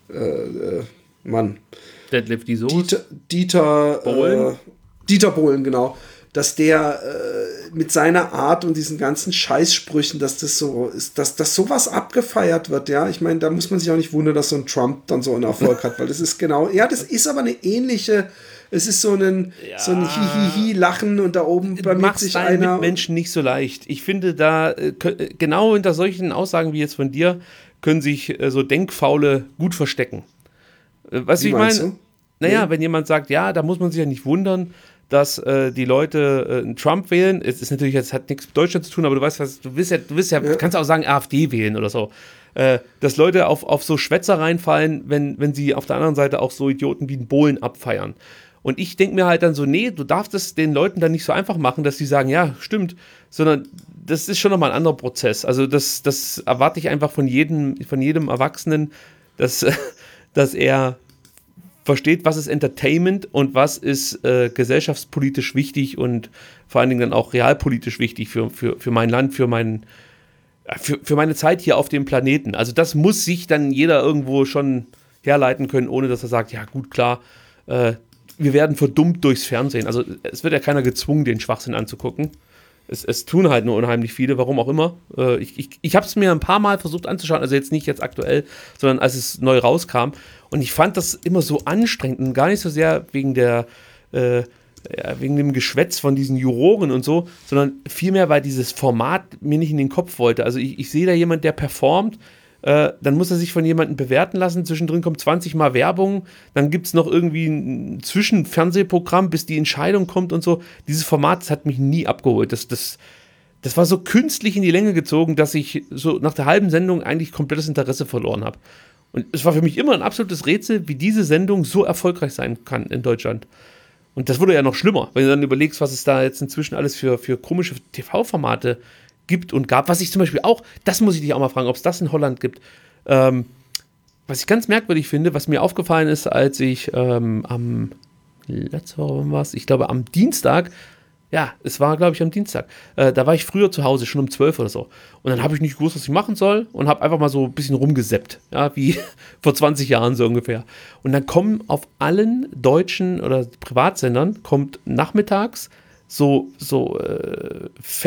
äh, Mann. Deadlift die Soße. Dieter, Dieter Bohlen. Äh, Dieter Bohlen, genau. Dass der äh, mit seiner Art und diesen ganzen Scheißsprüchen, dass das so ist, dass, dass sowas abgefeiert wird, ja. Ich meine, da muss man sich auch nicht wundern, dass so ein Trump dann so einen Erfolg hat, weil das ist genau, ja, das ist aber eine ähnliche, es ist so ein, ja, so ein Hihihi-Lachen und da oben blamiert sich einer. Menschen nicht so leicht. Ich finde, da äh, genau hinter solchen Aussagen wie jetzt von dir können sich äh, so Denkfaule gut verstecken. Äh, was ich meine? Naja, nee. Wenn jemand sagt, ja, da muss man sich ja nicht wundern, dass äh, die Leute äh, einen Trump wählen. Es ist natürlich, es hat nichts mit Deutschland zu tun, aber du weißt was, du willst ja, du willst ja, ja. kannst auch sagen, AfD wählen oder so. Äh, dass Leute auf, auf so Schwätzer reinfallen, wenn, wenn sie auf der anderen Seite auch so Idioten wie einen Bohlen abfeiern. Und ich denke mir halt dann so, nee, du darfst es den Leuten dann nicht so einfach machen, dass sie sagen, ja, stimmt, sondern das ist schon nochmal ein anderer Prozess. Also das, das erwarte ich einfach von jedem, von jedem Erwachsenen, dass, dass er versteht, was ist Entertainment und was ist äh, gesellschaftspolitisch wichtig und vor allen Dingen dann auch realpolitisch wichtig für, für, für mein Land, für, mein, für, für meine Zeit hier auf dem Planeten. Also das muss sich dann jeder irgendwo schon herleiten können, ohne dass er sagt, ja gut, klar, äh, wir werden verdummt durchs Fernsehen. Also es wird ja keiner gezwungen, den Schwachsinn anzugucken. Es, es tun halt nur unheimlich viele, warum auch immer. Äh, ich ich, ich habe es mir ein paar Mal versucht anzuschauen, also jetzt nicht jetzt aktuell, sondern als es neu rauskam. Und ich fand das immer so anstrengend und gar nicht so sehr wegen der, äh, ja, wegen dem Geschwätz von diesen Juroren und so, sondern vielmehr, weil dieses Format mir nicht in den Kopf wollte. Also ich, ich sehe da jemand, der performt, äh, dann muss er sich von jemandem bewerten lassen, zwischendrin kommt zwanzig Mal Werbung, dann gibt es noch irgendwie ein Zwischenfernsehprogramm, bis die Entscheidung kommt und so. Dieses Format, das hat mich nie abgeholt. Das, das, das war so künstlich in die Länge gezogen, dass ich so nach der halben Sendung eigentlich komplettes Interesse verloren habe. Und es war für mich immer ein absolutes Rätsel, wie diese Sendung so erfolgreich sein kann in Deutschland. Und das wurde ja noch schlimmer, wenn du dann überlegst, was es da jetzt inzwischen alles für, für komische T V-Formate gibt und gab. Was ich zum Beispiel auch, das muss ich dich auch mal fragen, ob es das in Holland gibt. Ähm, was ich ganz merkwürdig finde, was mir aufgefallen ist, als ich ähm, am, letzte Woche war es, ich glaube am Dienstag, ja, es war, glaube ich, am Dienstag. Äh, da war ich früher zu Hause, schon um zwölf oder so. Und dann habe ich nicht gewusst, was ich machen soll und habe einfach mal so ein bisschen rumgeseppt. Ja, wie vor zwanzig Jahren so ungefähr. Und dann kommen auf allen deutschen oder Privatsendern, kommt nachmittags so, so äh,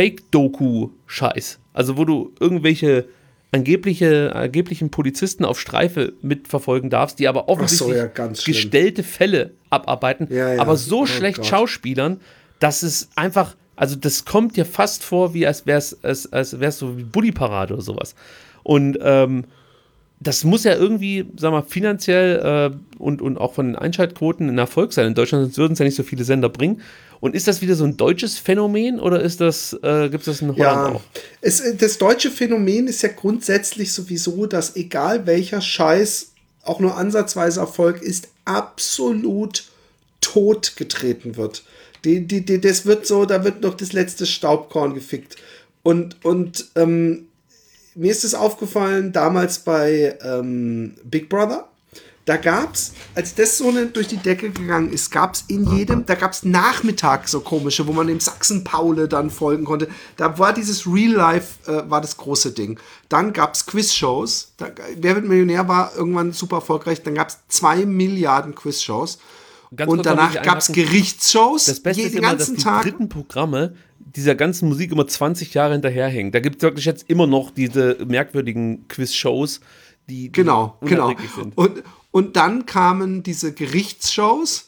Fake-Doku-Scheiß. Also wo du irgendwelche angebliche, angeblichen Polizisten auf Streife mitverfolgen darfst, die aber offensichtlich so, ja, gestellte Fälle abarbeiten, ja, ja. aber so oh schlecht Gott. Schauspielern, dass es einfach, also das kommt dir fast vor, wie als wäre es als, als wär's so wie Bulli-Parade oder sowas. Und ähm, das muss ja irgendwie, sag mal, finanziell äh, und, und auch von den Einschaltquoten ein Erfolg sein in Deutschland, sonst würden es ja nicht so viele Sender bringen. Und ist das wieder so ein deutsches Phänomen oder ist das, äh, gibt es das in Holland ja, auch? Es, das deutsche Phänomen ist ja grundsätzlich sowieso, dass egal welcher Scheiß auch nur ansatzweise Erfolg ist, absolut totgetreten wird. Die, die, die, das wird so, da wird noch das letzte Staubkorn gefickt. Und, und ähm, mir ist es aufgefallen, damals bei ähm, Big Brother, da gab es, als das so ne, durch die Decke gegangen ist, gab es in jedem, da gab es Nachmittag so komische, wo man dem Sachsen-Paule dann folgen konnte. Da war dieses Real Life, äh, war das große Ding. Dann gab es Quiz-Shows. Da, Wer wird Millionär war irgendwann super erfolgreich. Dann gab es zwei Milliarden Quiz-Shows. Ganz und danach gab es Gerichtsshows. Das Beste jeden ist immer, dass die Tag. dritten Programme dieser ganzen Musik immer zwanzig Jahre hinterherhängen. Da gibt es wirklich jetzt immer noch diese merkwürdigen Quiz-Shows, die, die genau, genau. sind. Und, und dann kamen diese Gerichtsshows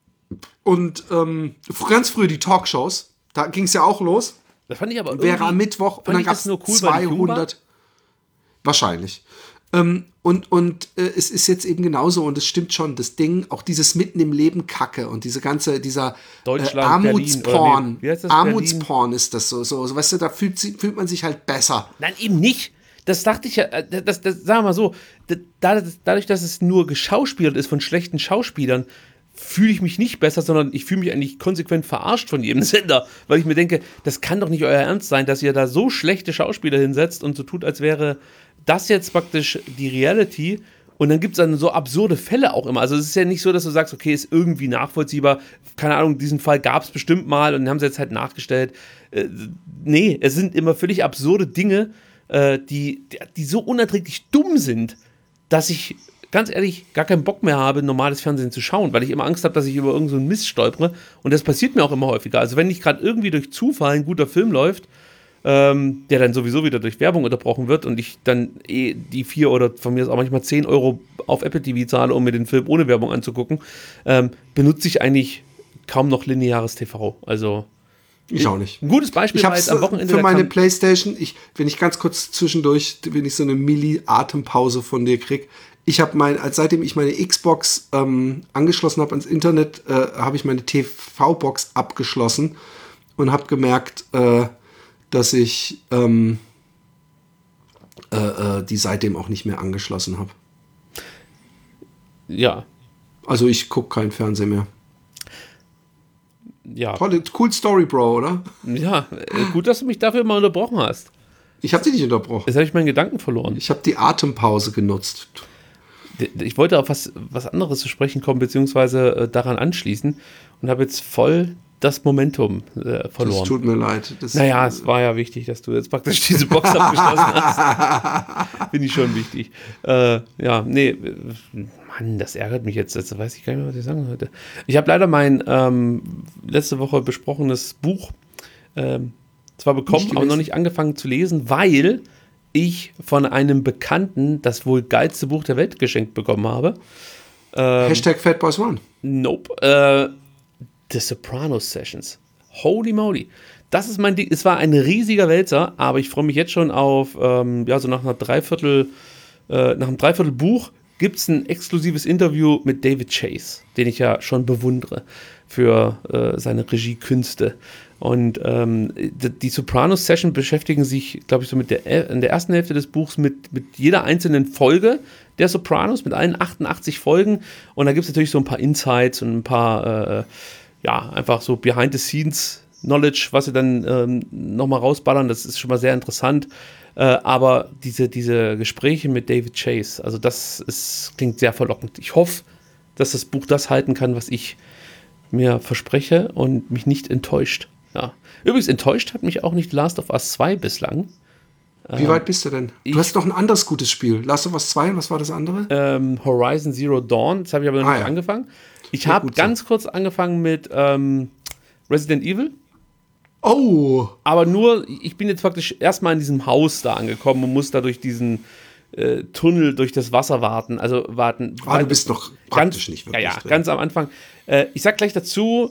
und ähm, ganz früh die Talkshows. Da ging es ja auch los. Das fand ich aber irgendwie. Wäre am Mittwoch und dann gab es nur cool, zweihundert. Wahrscheinlich. Ähm, und und äh, es ist jetzt eben genauso und es stimmt schon, das Ding, auch dieses Mitten im Leben Kacke und diese ganze, dieser äh, Armutsporn, nee, Armutsporn ist das so, so, so, weißt du, da fühlt, fühlt man sich halt besser. Nein, eben nicht. Das dachte ich ja, das, das, das, sagen wir mal so, da, dadurch, dass es nur geschauspielert ist von schlechten Schauspielern, fühle ich mich nicht besser, sondern ich fühle mich eigentlich konsequent verarscht von jedem Sender, weil ich mir denke, das kann doch nicht euer Ernst sein, dass ihr da so schlechte Schauspieler hinsetzt und so tut, als wäre das jetzt praktisch die Reality und dann gibt es dann so absurde Fälle auch immer. Also es ist ja nicht so, dass du sagst, okay, ist irgendwie nachvollziehbar, keine Ahnung, diesen Fall gab es bestimmt mal und den haben sie jetzt halt nachgestellt. Äh, nee, es sind immer völlig absurde Dinge, äh, die, die so unerträglich dumm sind, dass ich ganz ehrlich gar keinen Bock mehr habe, normales Fernsehen zu schauen, weil ich immer Angst habe, dass ich über irgendeinen so Mist stolpere. Und das passiert mir auch immer häufiger. Also wenn nicht gerade irgendwie durch Zufall ein guter Film läuft, ähm, der dann sowieso wieder durch Werbung unterbrochen wird und ich dann eh die vier oder von mir ist auch manchmal zehn Euro auf Apple T V zahle, um mir den Film ohne Werbung anzugucken, ähm, benutze ich eigentlich kaum noch lineares T V. Also ich auch nicht. Ein gutes Beispiel ich war jetzt am Wochenende. Für meine Playstation, ich, wenn ich ganz kurz zwischendurch, wenn ich so eine Milli-Atempause von dir kriege, ich habe mein, als seitdem ich meine Xbox ähm, angeschlossen habe ans Internet, äh, habe ich meine T V-Box abgeschlossen und habe gemerkt, äh, dass ich ähm, äh, äh, die seitdem auch nicht mehr angeschlossen habe. Ja. Also ich gucke kein Fernsehen mehr. Ja. Tolle, cool Story, Bro, oder? Ja, gut, dass du mich dafür mal unterbrochen hast. Ich habe dich nicht unterbrochen. Jetzt habe ich meinen Gedanken verloren. Ich habe die Atempause genutzt. Ich wollte auf was, was anderes zu sprechen kommen, beziehungsweise äh, daran anschließen und habe jetzt voll das Momentum äh, verloren. Das tut mir leid. Das naja, es war ja wichtig, dass du jetzt praktisch diese Box abgeschlossen hast. Finde ich schon wichtig. Äh, ja, nee, Mann, das ärgert mich jetzt. Jetzt weiß ich gar nicht mehr, was ich sagen wollte. Ich habe leider mein ähm, letzte Woche besprochenes Buch ähm, zwar bekommen, aber noch nicht angefangen zu lesen, weil ich von einem Bekannten das wohl geilste Buch der Welt geschenkt bekommen habe. Ähm, Hashtag Fatboys One. Nope. Äh, The Sopranos Sessions. Holy moly. Das ist mein Ding. Es war ein riesiger Wälzer, aber ich freue mich jetzt schon auf, ähm, ja, so nach einer Dreiviertel, äh, nach einem Dreiviertel Buch gibt es ein exklusives Interview mit David Chase, den ich ja schon bewundere für äh, seine Regiekünste. Und ähm, die, die Sopranos Session beschäftigen sich, glaube ich, so mit der, in der ersten Hälfte des Buchs mit, mit jeder einzelnen Folge der Sopranos, mit allen achtundachtzig Folgen. Und da gibt es natürlich so ein paar Insights und ein paar, äh, ja, einfach so Behind-the-Scenes-Knowledge, was sie dann ähm, nochmal rausballern. Das ist schon mal sehr interessant. Äh, aber diese, diese Gespräche mit David Chase, also das ist, klingt sehr verlockend. Ich hoffe, dass das Buch das halten kann, was ich mir verspreche und mich nicht enttäuscht. Ja. Übrigens, enttäuscht hat mich auch nicht Last of Us zwei bislang. Wie ähm, weit bist du denn? Du hast noch ein anderes gutes Spiel. Last of Us zwei, was war das andere? Ähm, Horizon Zero Dawn, das habe ich aber noch ah, nicht ja. angefangen. Ich habe ganz kurz angefangen mit ähm, Resident Evil. Oh! Aber nur, ich bin jetzt praktisch erstmal in diesem Haus da angekommen und muss da durch diesen äh, Tunnel, durch das Wasser warten. Also warten. Ah, du bist noch praktisch ganz, nicht wirklich Ja, ja, drin. ganz am Anfang. Äh, ich sag gleich dazu,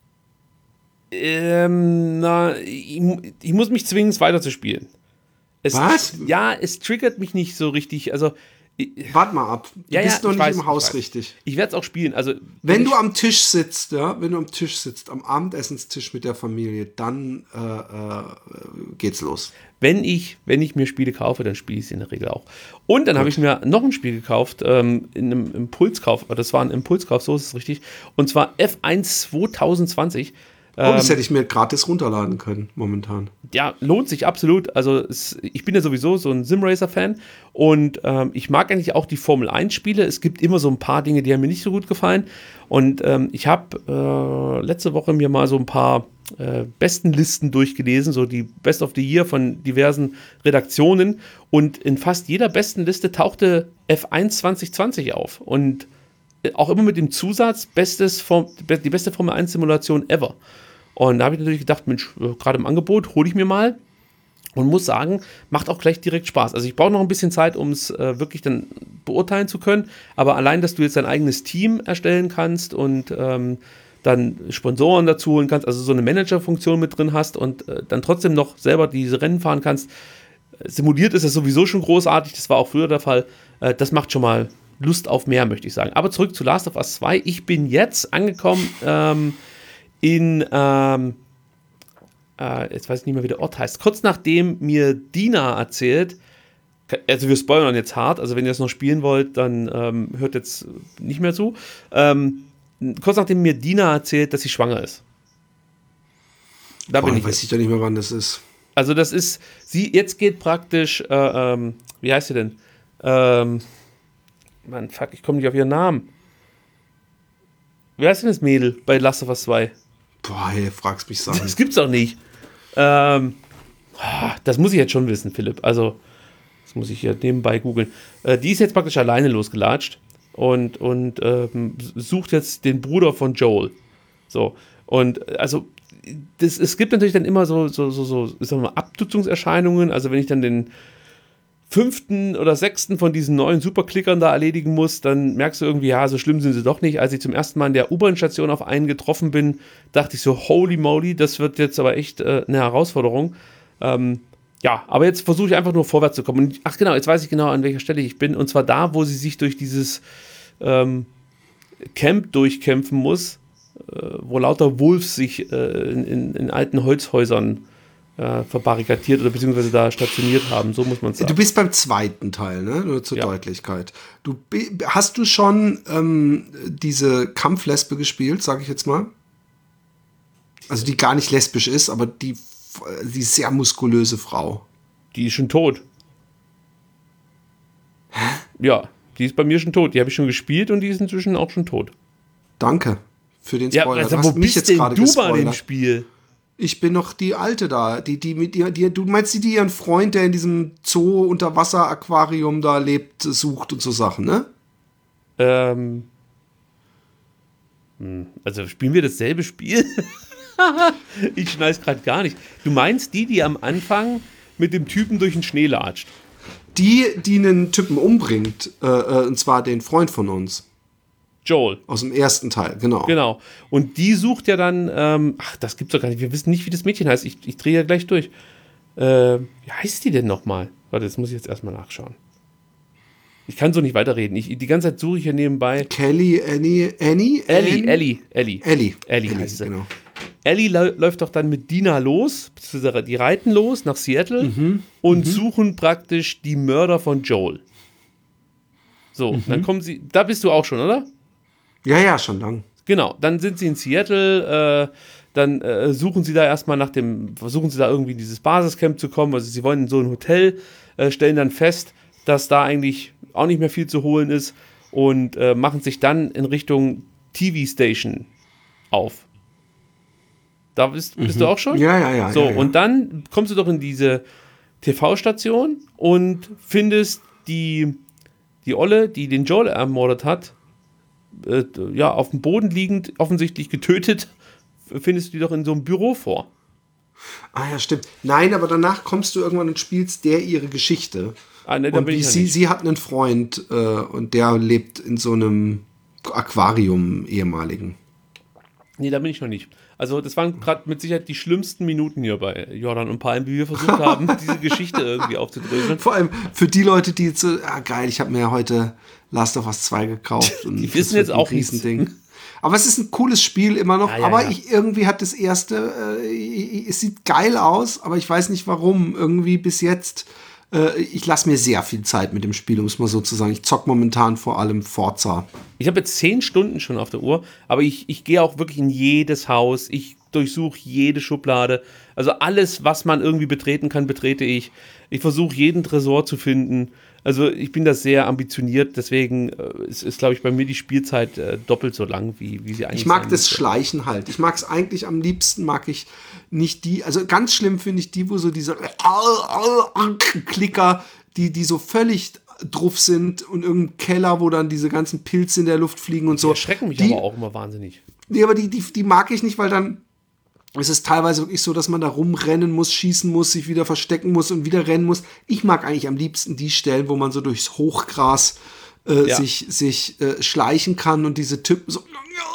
ähm, na, ich, ich muss mich zwingen, es weiterzuspielen. Es, Was? Ja, es triggert mich nicht so richtig. Also, warte mal ab. Du ja, bist ja, noch nicht weiß, im Haus ich richtig. Ich werde es auch spielen. Also, wenn, wenn du ich, am Tisch sitzt, ja, wenn du am Tisch sitzt, am Abendessenstisch mit der Familie, dann äh, äh, geht's los. Wenn ich, wenn ich mir Spiele kaufe, dann spiele ich sie in der Regel auch. Und dann habe ich mir noch ein Spiel gekauft, ähm, in einem Impulskauf. Das war ein Impulskauf, so ist es richtig. Und zwar F eins zwanzig zwanzig. Oh, das hätte ich mir gratis runterladen können, momentan. Ja, lohnt sich absolut. Also es, ich bin ja sowieso so ein Simracer-Fan und ähm, ich mag eigentlich auch die Formel eins Spiele. Es gibt immer so ein paar Dinge, die haben mir nicht so gut gefallen. Und ähm, ich habe äh, letzte Woche mir mal so ein paar äh, Bestenlisten durchgelesen, so die Best of the Year von diversen Redaktionen. Und in fast jeder Bestenliste tauchte F eins zwanzig zwanzig auf. Und auch immer mit dem Zusatz, bestes Form, die beste Formel eins Simulation ever. Und da habe ich natürlich gedacht, Mensch, gerade im Angebot, hole ich mir mal. Und muss sagen, macht auch gleich direkt Spaß. Also ich brauche noch ein bisschen Zeit, um es äh, wirklich dann beurteilen zu können. Aber allein, dass du jetzt dein eigenes Team erstellen kannst und ähm, dann Sponsoren dazu holen kannst, also so eine Manager-Funktion mit drin hast und äh, dann trotzdem noch selber diese Rennen fahren kannst. Simuliert ist das sowieso schon großartig, das war auch früher der Fall. Äh, das macht schon mal Lust auf mehr, möchte ich sagen. Aber zurück zu Last of Us zwei. Ich bin jetzt angekommen ähm, in, ähm, äh, jetzt weiß ich nicht mehr, wie der Ort heißt. Kurz nachdem mir Dina erzählt, also wir spoilern jetzt hart, also wenn ihr das noch spielen wollt, dann ähm, hört jetzt nicht mehr zu. Ähm, kurz nachdem mir Dina erzählt, dass sie schwanger ist. Da Boah, bin ich weiß jetzt. ich doch nicht mehr, wann das ist. Also das ist, sie, jetzt geht praktisch, äh, ähm, wie heißt sie denn? Ähm, Mann, fuck, ich komme nicht auf ihren Namen. Wie heißt denn das Mädel bei Last of Us zwei? Boah, hey, fragst mich Sachen. Das gibt's doch nicht. Ähm, das muss ich jetzt schon wissen, Philipp. Also, das muss ich hier nebenbei googeln. Äh, die ist jetzt praktisch alleine losgelatscht. und, und ähm, sucht jetzt den Bruder von Joel. So, und also das, es gibt natürlich dann immer so, so, so, so sagen wir mal, Abnutzungserscheinungen, also wenn ich dann den fünften oder sechsten von diesen neuen Superklickern da erledigen muss, dann merkst du irgendwie, ja, so schlimm sind sie doch nicht. Als ich zum ersten Mal in der U-Bahn-Station auf einen getroffen bin, dachte ich so, holy moly, das wird jetzt aber echt äh, eine Herausforderung. Ähm, ja, aber jetzt versuche ich einfach nur vorwärts zu kommen. Und, ach genau, jetzt weiß ich genau, an welcher Stelle ich bin. Und zwar da, wo sie sich durch dieses ähm, Camp durchkämpfen muss, äh, wo lauter Wolves sich äh, in, in, in alten Holzhäusern Äh, verbarrikadiert oder beziehungsweise da stationiert haben, so muss man sagen. Du bist beim zweiten Teil, ne? Nur zur ja. Deutlichkeit. Du, hast du schon ähm, diese Kampflesbe gespielt, sage ich jetzt mal? Also die gar nicht lesbisch ist, aber die, die sehr muskulöse Frau. Die ist schon tot. Hä? Ja, die ist bei mir schon tot. Die habe ich schon gespielt und die ist inzwischen auch schon tot. Danke für den Spoiler. Ja, also, du wo hast mich bist jetzt denn gerade du gespoilert. bei dem Spiel? Ich bin noch die Alte da, die, die mit ihr, die, du meinst die, die ihren Freund, der in diesem Zoo-Unterwasser-Aquarium da lebt, sucht und so Sachen, ne? Ähm. Also spielen wir dasselbe Spiel? Ich schnall's gerade gar nicht. Du meinst die, die am Anfang mit dem Typen durch den Schnee latscht? Die, die einen Typen umbringt, äh, und zwar den Freund von uns. Joel. Aus dem ersten Teil, genau. Genau. Und die sucht ja dann, ähm, ach, das gibt's doch gar nicht. Wir wissen nicht, wie das Mädchen heißt. Ich, ich drehe ja gleich durch. Äh, wie heißt die denn nochmal? Warte, das muss ich jetzt erstmal nachschauen. Ich kann so nicht weiterreden. Ich, die ganze Zeit suche ich hier nebenbei. Kelly, Annie, Annie? Ellie, Ellie, Ellie. Ellie. Ellie heißt sie. Genau. Ellie läuft doch dann mit Dina los, beziehungsweise die reiten los nach Seattle mhm. und mhm. suchen praktisch die Mörder von Joel. So, mhm. dann kommen sie, da bist du auch schon, oder? Ja, ja, schon lang. Genau, dann sind sie in Seattle, äh, dann äh, suchen sie da erstmal nach dem, versuchen sie da irgendwie in dieses Basiscamp zu kommen, also sie wollen in so ein Hotel, äh, stellen dann fest, dass da eigentlich auch nicht mehr viel zu holen ist und äh, machen sich dann in Richtung T V-Station auf. Da bist, bist mhm. du auch schon? Ja, ja, ja. So, ja, ja. und dann kommst du doch in diese T V-Station und findest die, die Olle, die den Joel ermordet hat, äh, ja, auf dem Boden liegend, offensichtlich getötet, findest du die doch in so einem Büro vor. Ah ja, stimmt. Nein, aber danach kommst du irgendwann und spielst der ihre Geschichte. Ah, ne, und wie sie, sie hat einen Freund äh, und der lebt in so einem Aquarium ehemaligen. Nee, da bin ich noch nicht. Also das waren gerade mit Sicherheit die schlimmsten Minuten hier bei Jordan und Palm, wie wir versucht haben, diese Geschichte irgendwie aufzudröseln. Vor allem für die Leute, die jetzt so, ah geil, ich habe mir heute Last of Us zwei gekauft. Und die wissen jetzt auch nichts. Ding. Aber es ist ein cooles Spiel immer noch. Ja, ja, aber ja. Ich, irgendwie hat das erste, äh, es sieht geil aus, aber ich weiß nicht warum. Irgendwie bis jetzt, äh, ich lasse mir sehr viel Zeit mit dem Spiel, um es mal so zu sagen. Ich zock momentan vor allem Forza. Ich habe jetzt zehn Stunden schon auf der Uhr, aber ich, ich gehe auch wirklich in jedes Haus. Ich durchsuche jede Schublade. Also alles, was man irgendwie betreten kann, betrete ich. Ich versuche jeden Tresor zu finden. Also ich bin da sehr ambitioniert, deswegen äh, ist, ist glaube ich, bei mir die Spielzeit äh, doppelt so lang, wie, wie sie eigentlich Ich mag sein das müsste. Schleichen halt. Ich mag es eigentlich am liebsten, mag ich nicht die, also ganz schlimm finde ich die, wo so diese Klicker, die, die so völlig drauf sind und irgendein Keller, wo dann diese ganzen Pilze in der Luft fliegen und so. Die erschrecken mich die, aber auch immer wahnsinnig. Nee, aber die, die, die mag ich nicht, weil dann es ist teilweise wirklich so, dass man da rumrennen muss, schießen muss, sich wieder verstecken muss und wieder rennen muss. Ich mag eigentlich am liebsten die Stellen, wo man so durchs Hochgras äh, ja. sich, sich äh, schleichen kann und diese Typen so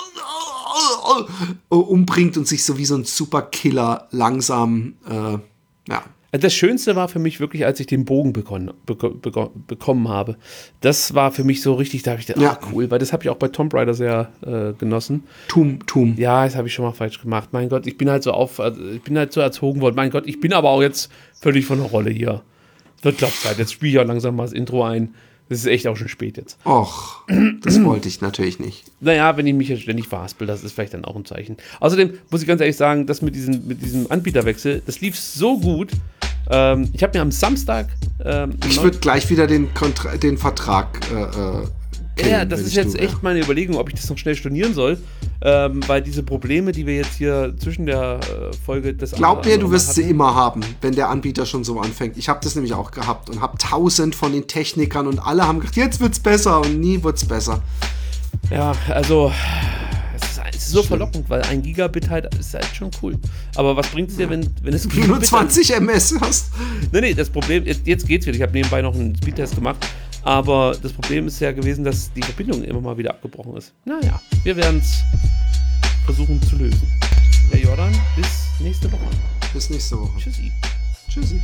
umbringt und sich so wie so ein Superkiller langsam, äh, ja. Das Schönste war für mich wirklich, als ich den Bogen bekommen, beko- beko- bekommen habe. Das war für mich so richtig, da habe ich gedacht, ja. ah, cool, weil das habe ich auch bei Tomb Raider sehr äh, genossen. Tum, Tum. Ja, das habe ich schon mal falsch gemacht. Mein Gott, ich bin halt so auf, also ich bin halt so erzogen worden. Mein Gott, ich bin aber auch jetzt völlig von der Rolle hier. Es wird Klappzeit. Jetzt spiele ich auch langsam mal das Intro ein. Das ist echt auch schon spät jetzt. Och, das wollte ich natürlich nicht. Naja, wenn ich mich jetzt ständig verhaspel, das ist vielleicht dann auch ein Zeichen. Außerdem muss ich ganz ehrlich sagen, das mit diesem, mit diesem Anbieterwechsel, das lief so gut. Ähm, ich habe mir am Samstag ähm, Ich würde gleich wieder den, Kontra- den Vertrag äh, äh, Ja, das ist jetzt echt meine Überlegung, ob ich das noch schnell stornieren soll. ähm, weil diese Probleme, die wir jetzt hier zwischen der äh, Folge des Glaub mir, du wirst hatten, sie immer haben, wenn der Anbieter schon so anfängt. Ich habe das nämlich auch gehabt und habe tausend von den Technikern und alle haben gedacht, jetzt wird's besser und nie wird's besser. Ja, also es ist, es ist so verlockend, weil ein Gigabit halt ist halt schon cool. Aber was bringt es dir, wenn, wenn es Wenn du nur zwanzig Megabyte hast? Nee, nee, das Problem, jetzt, jetzt geht's wieder. Ich habe nebenbei noch einen Speedtest gemacht. Aber das Problem ist ja gewesen, dass die Verbindung immer mal wieder abgebrochen ist. Naja, wir werden es versuchen zu lösen. Der Jordan, bis nächste Woche. Bis nächste Woche. Tschüssi. Tschüssi.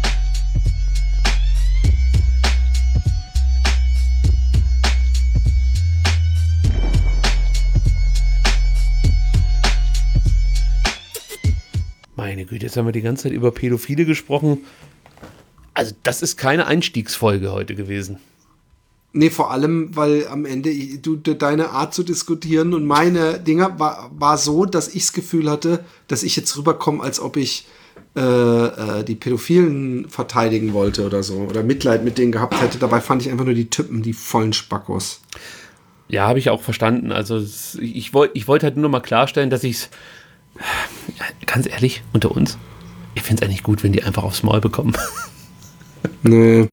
Meine Güte, jetzt haben wir die ganze Zeit über Pädophile gesprochen. Also das ist keine Einstiegsfolge heute gewesen. Nee, vor allem, weil am Ende du deine Art zu diskutieren und meine Dinger war, war so, dass ich das Gefühl hatte, dass ich jetzt rüberkomme, als ob ich äh, äh, die Pädophilen verteidigen wollte oder so. Oder Mitleid mit denen gehabt hätte. Dabei fand ich einfach nur die Typen, die vollen Spackos. Ja, habe ich auch verstanden. Also es, ich wollte ich wollt halt nur noch mal klarstellen, dass ich es, ganz ehrlich, unter uns, ich finde es eigentlich gut, wenn die einfach aufs Maul bekommen. Nee.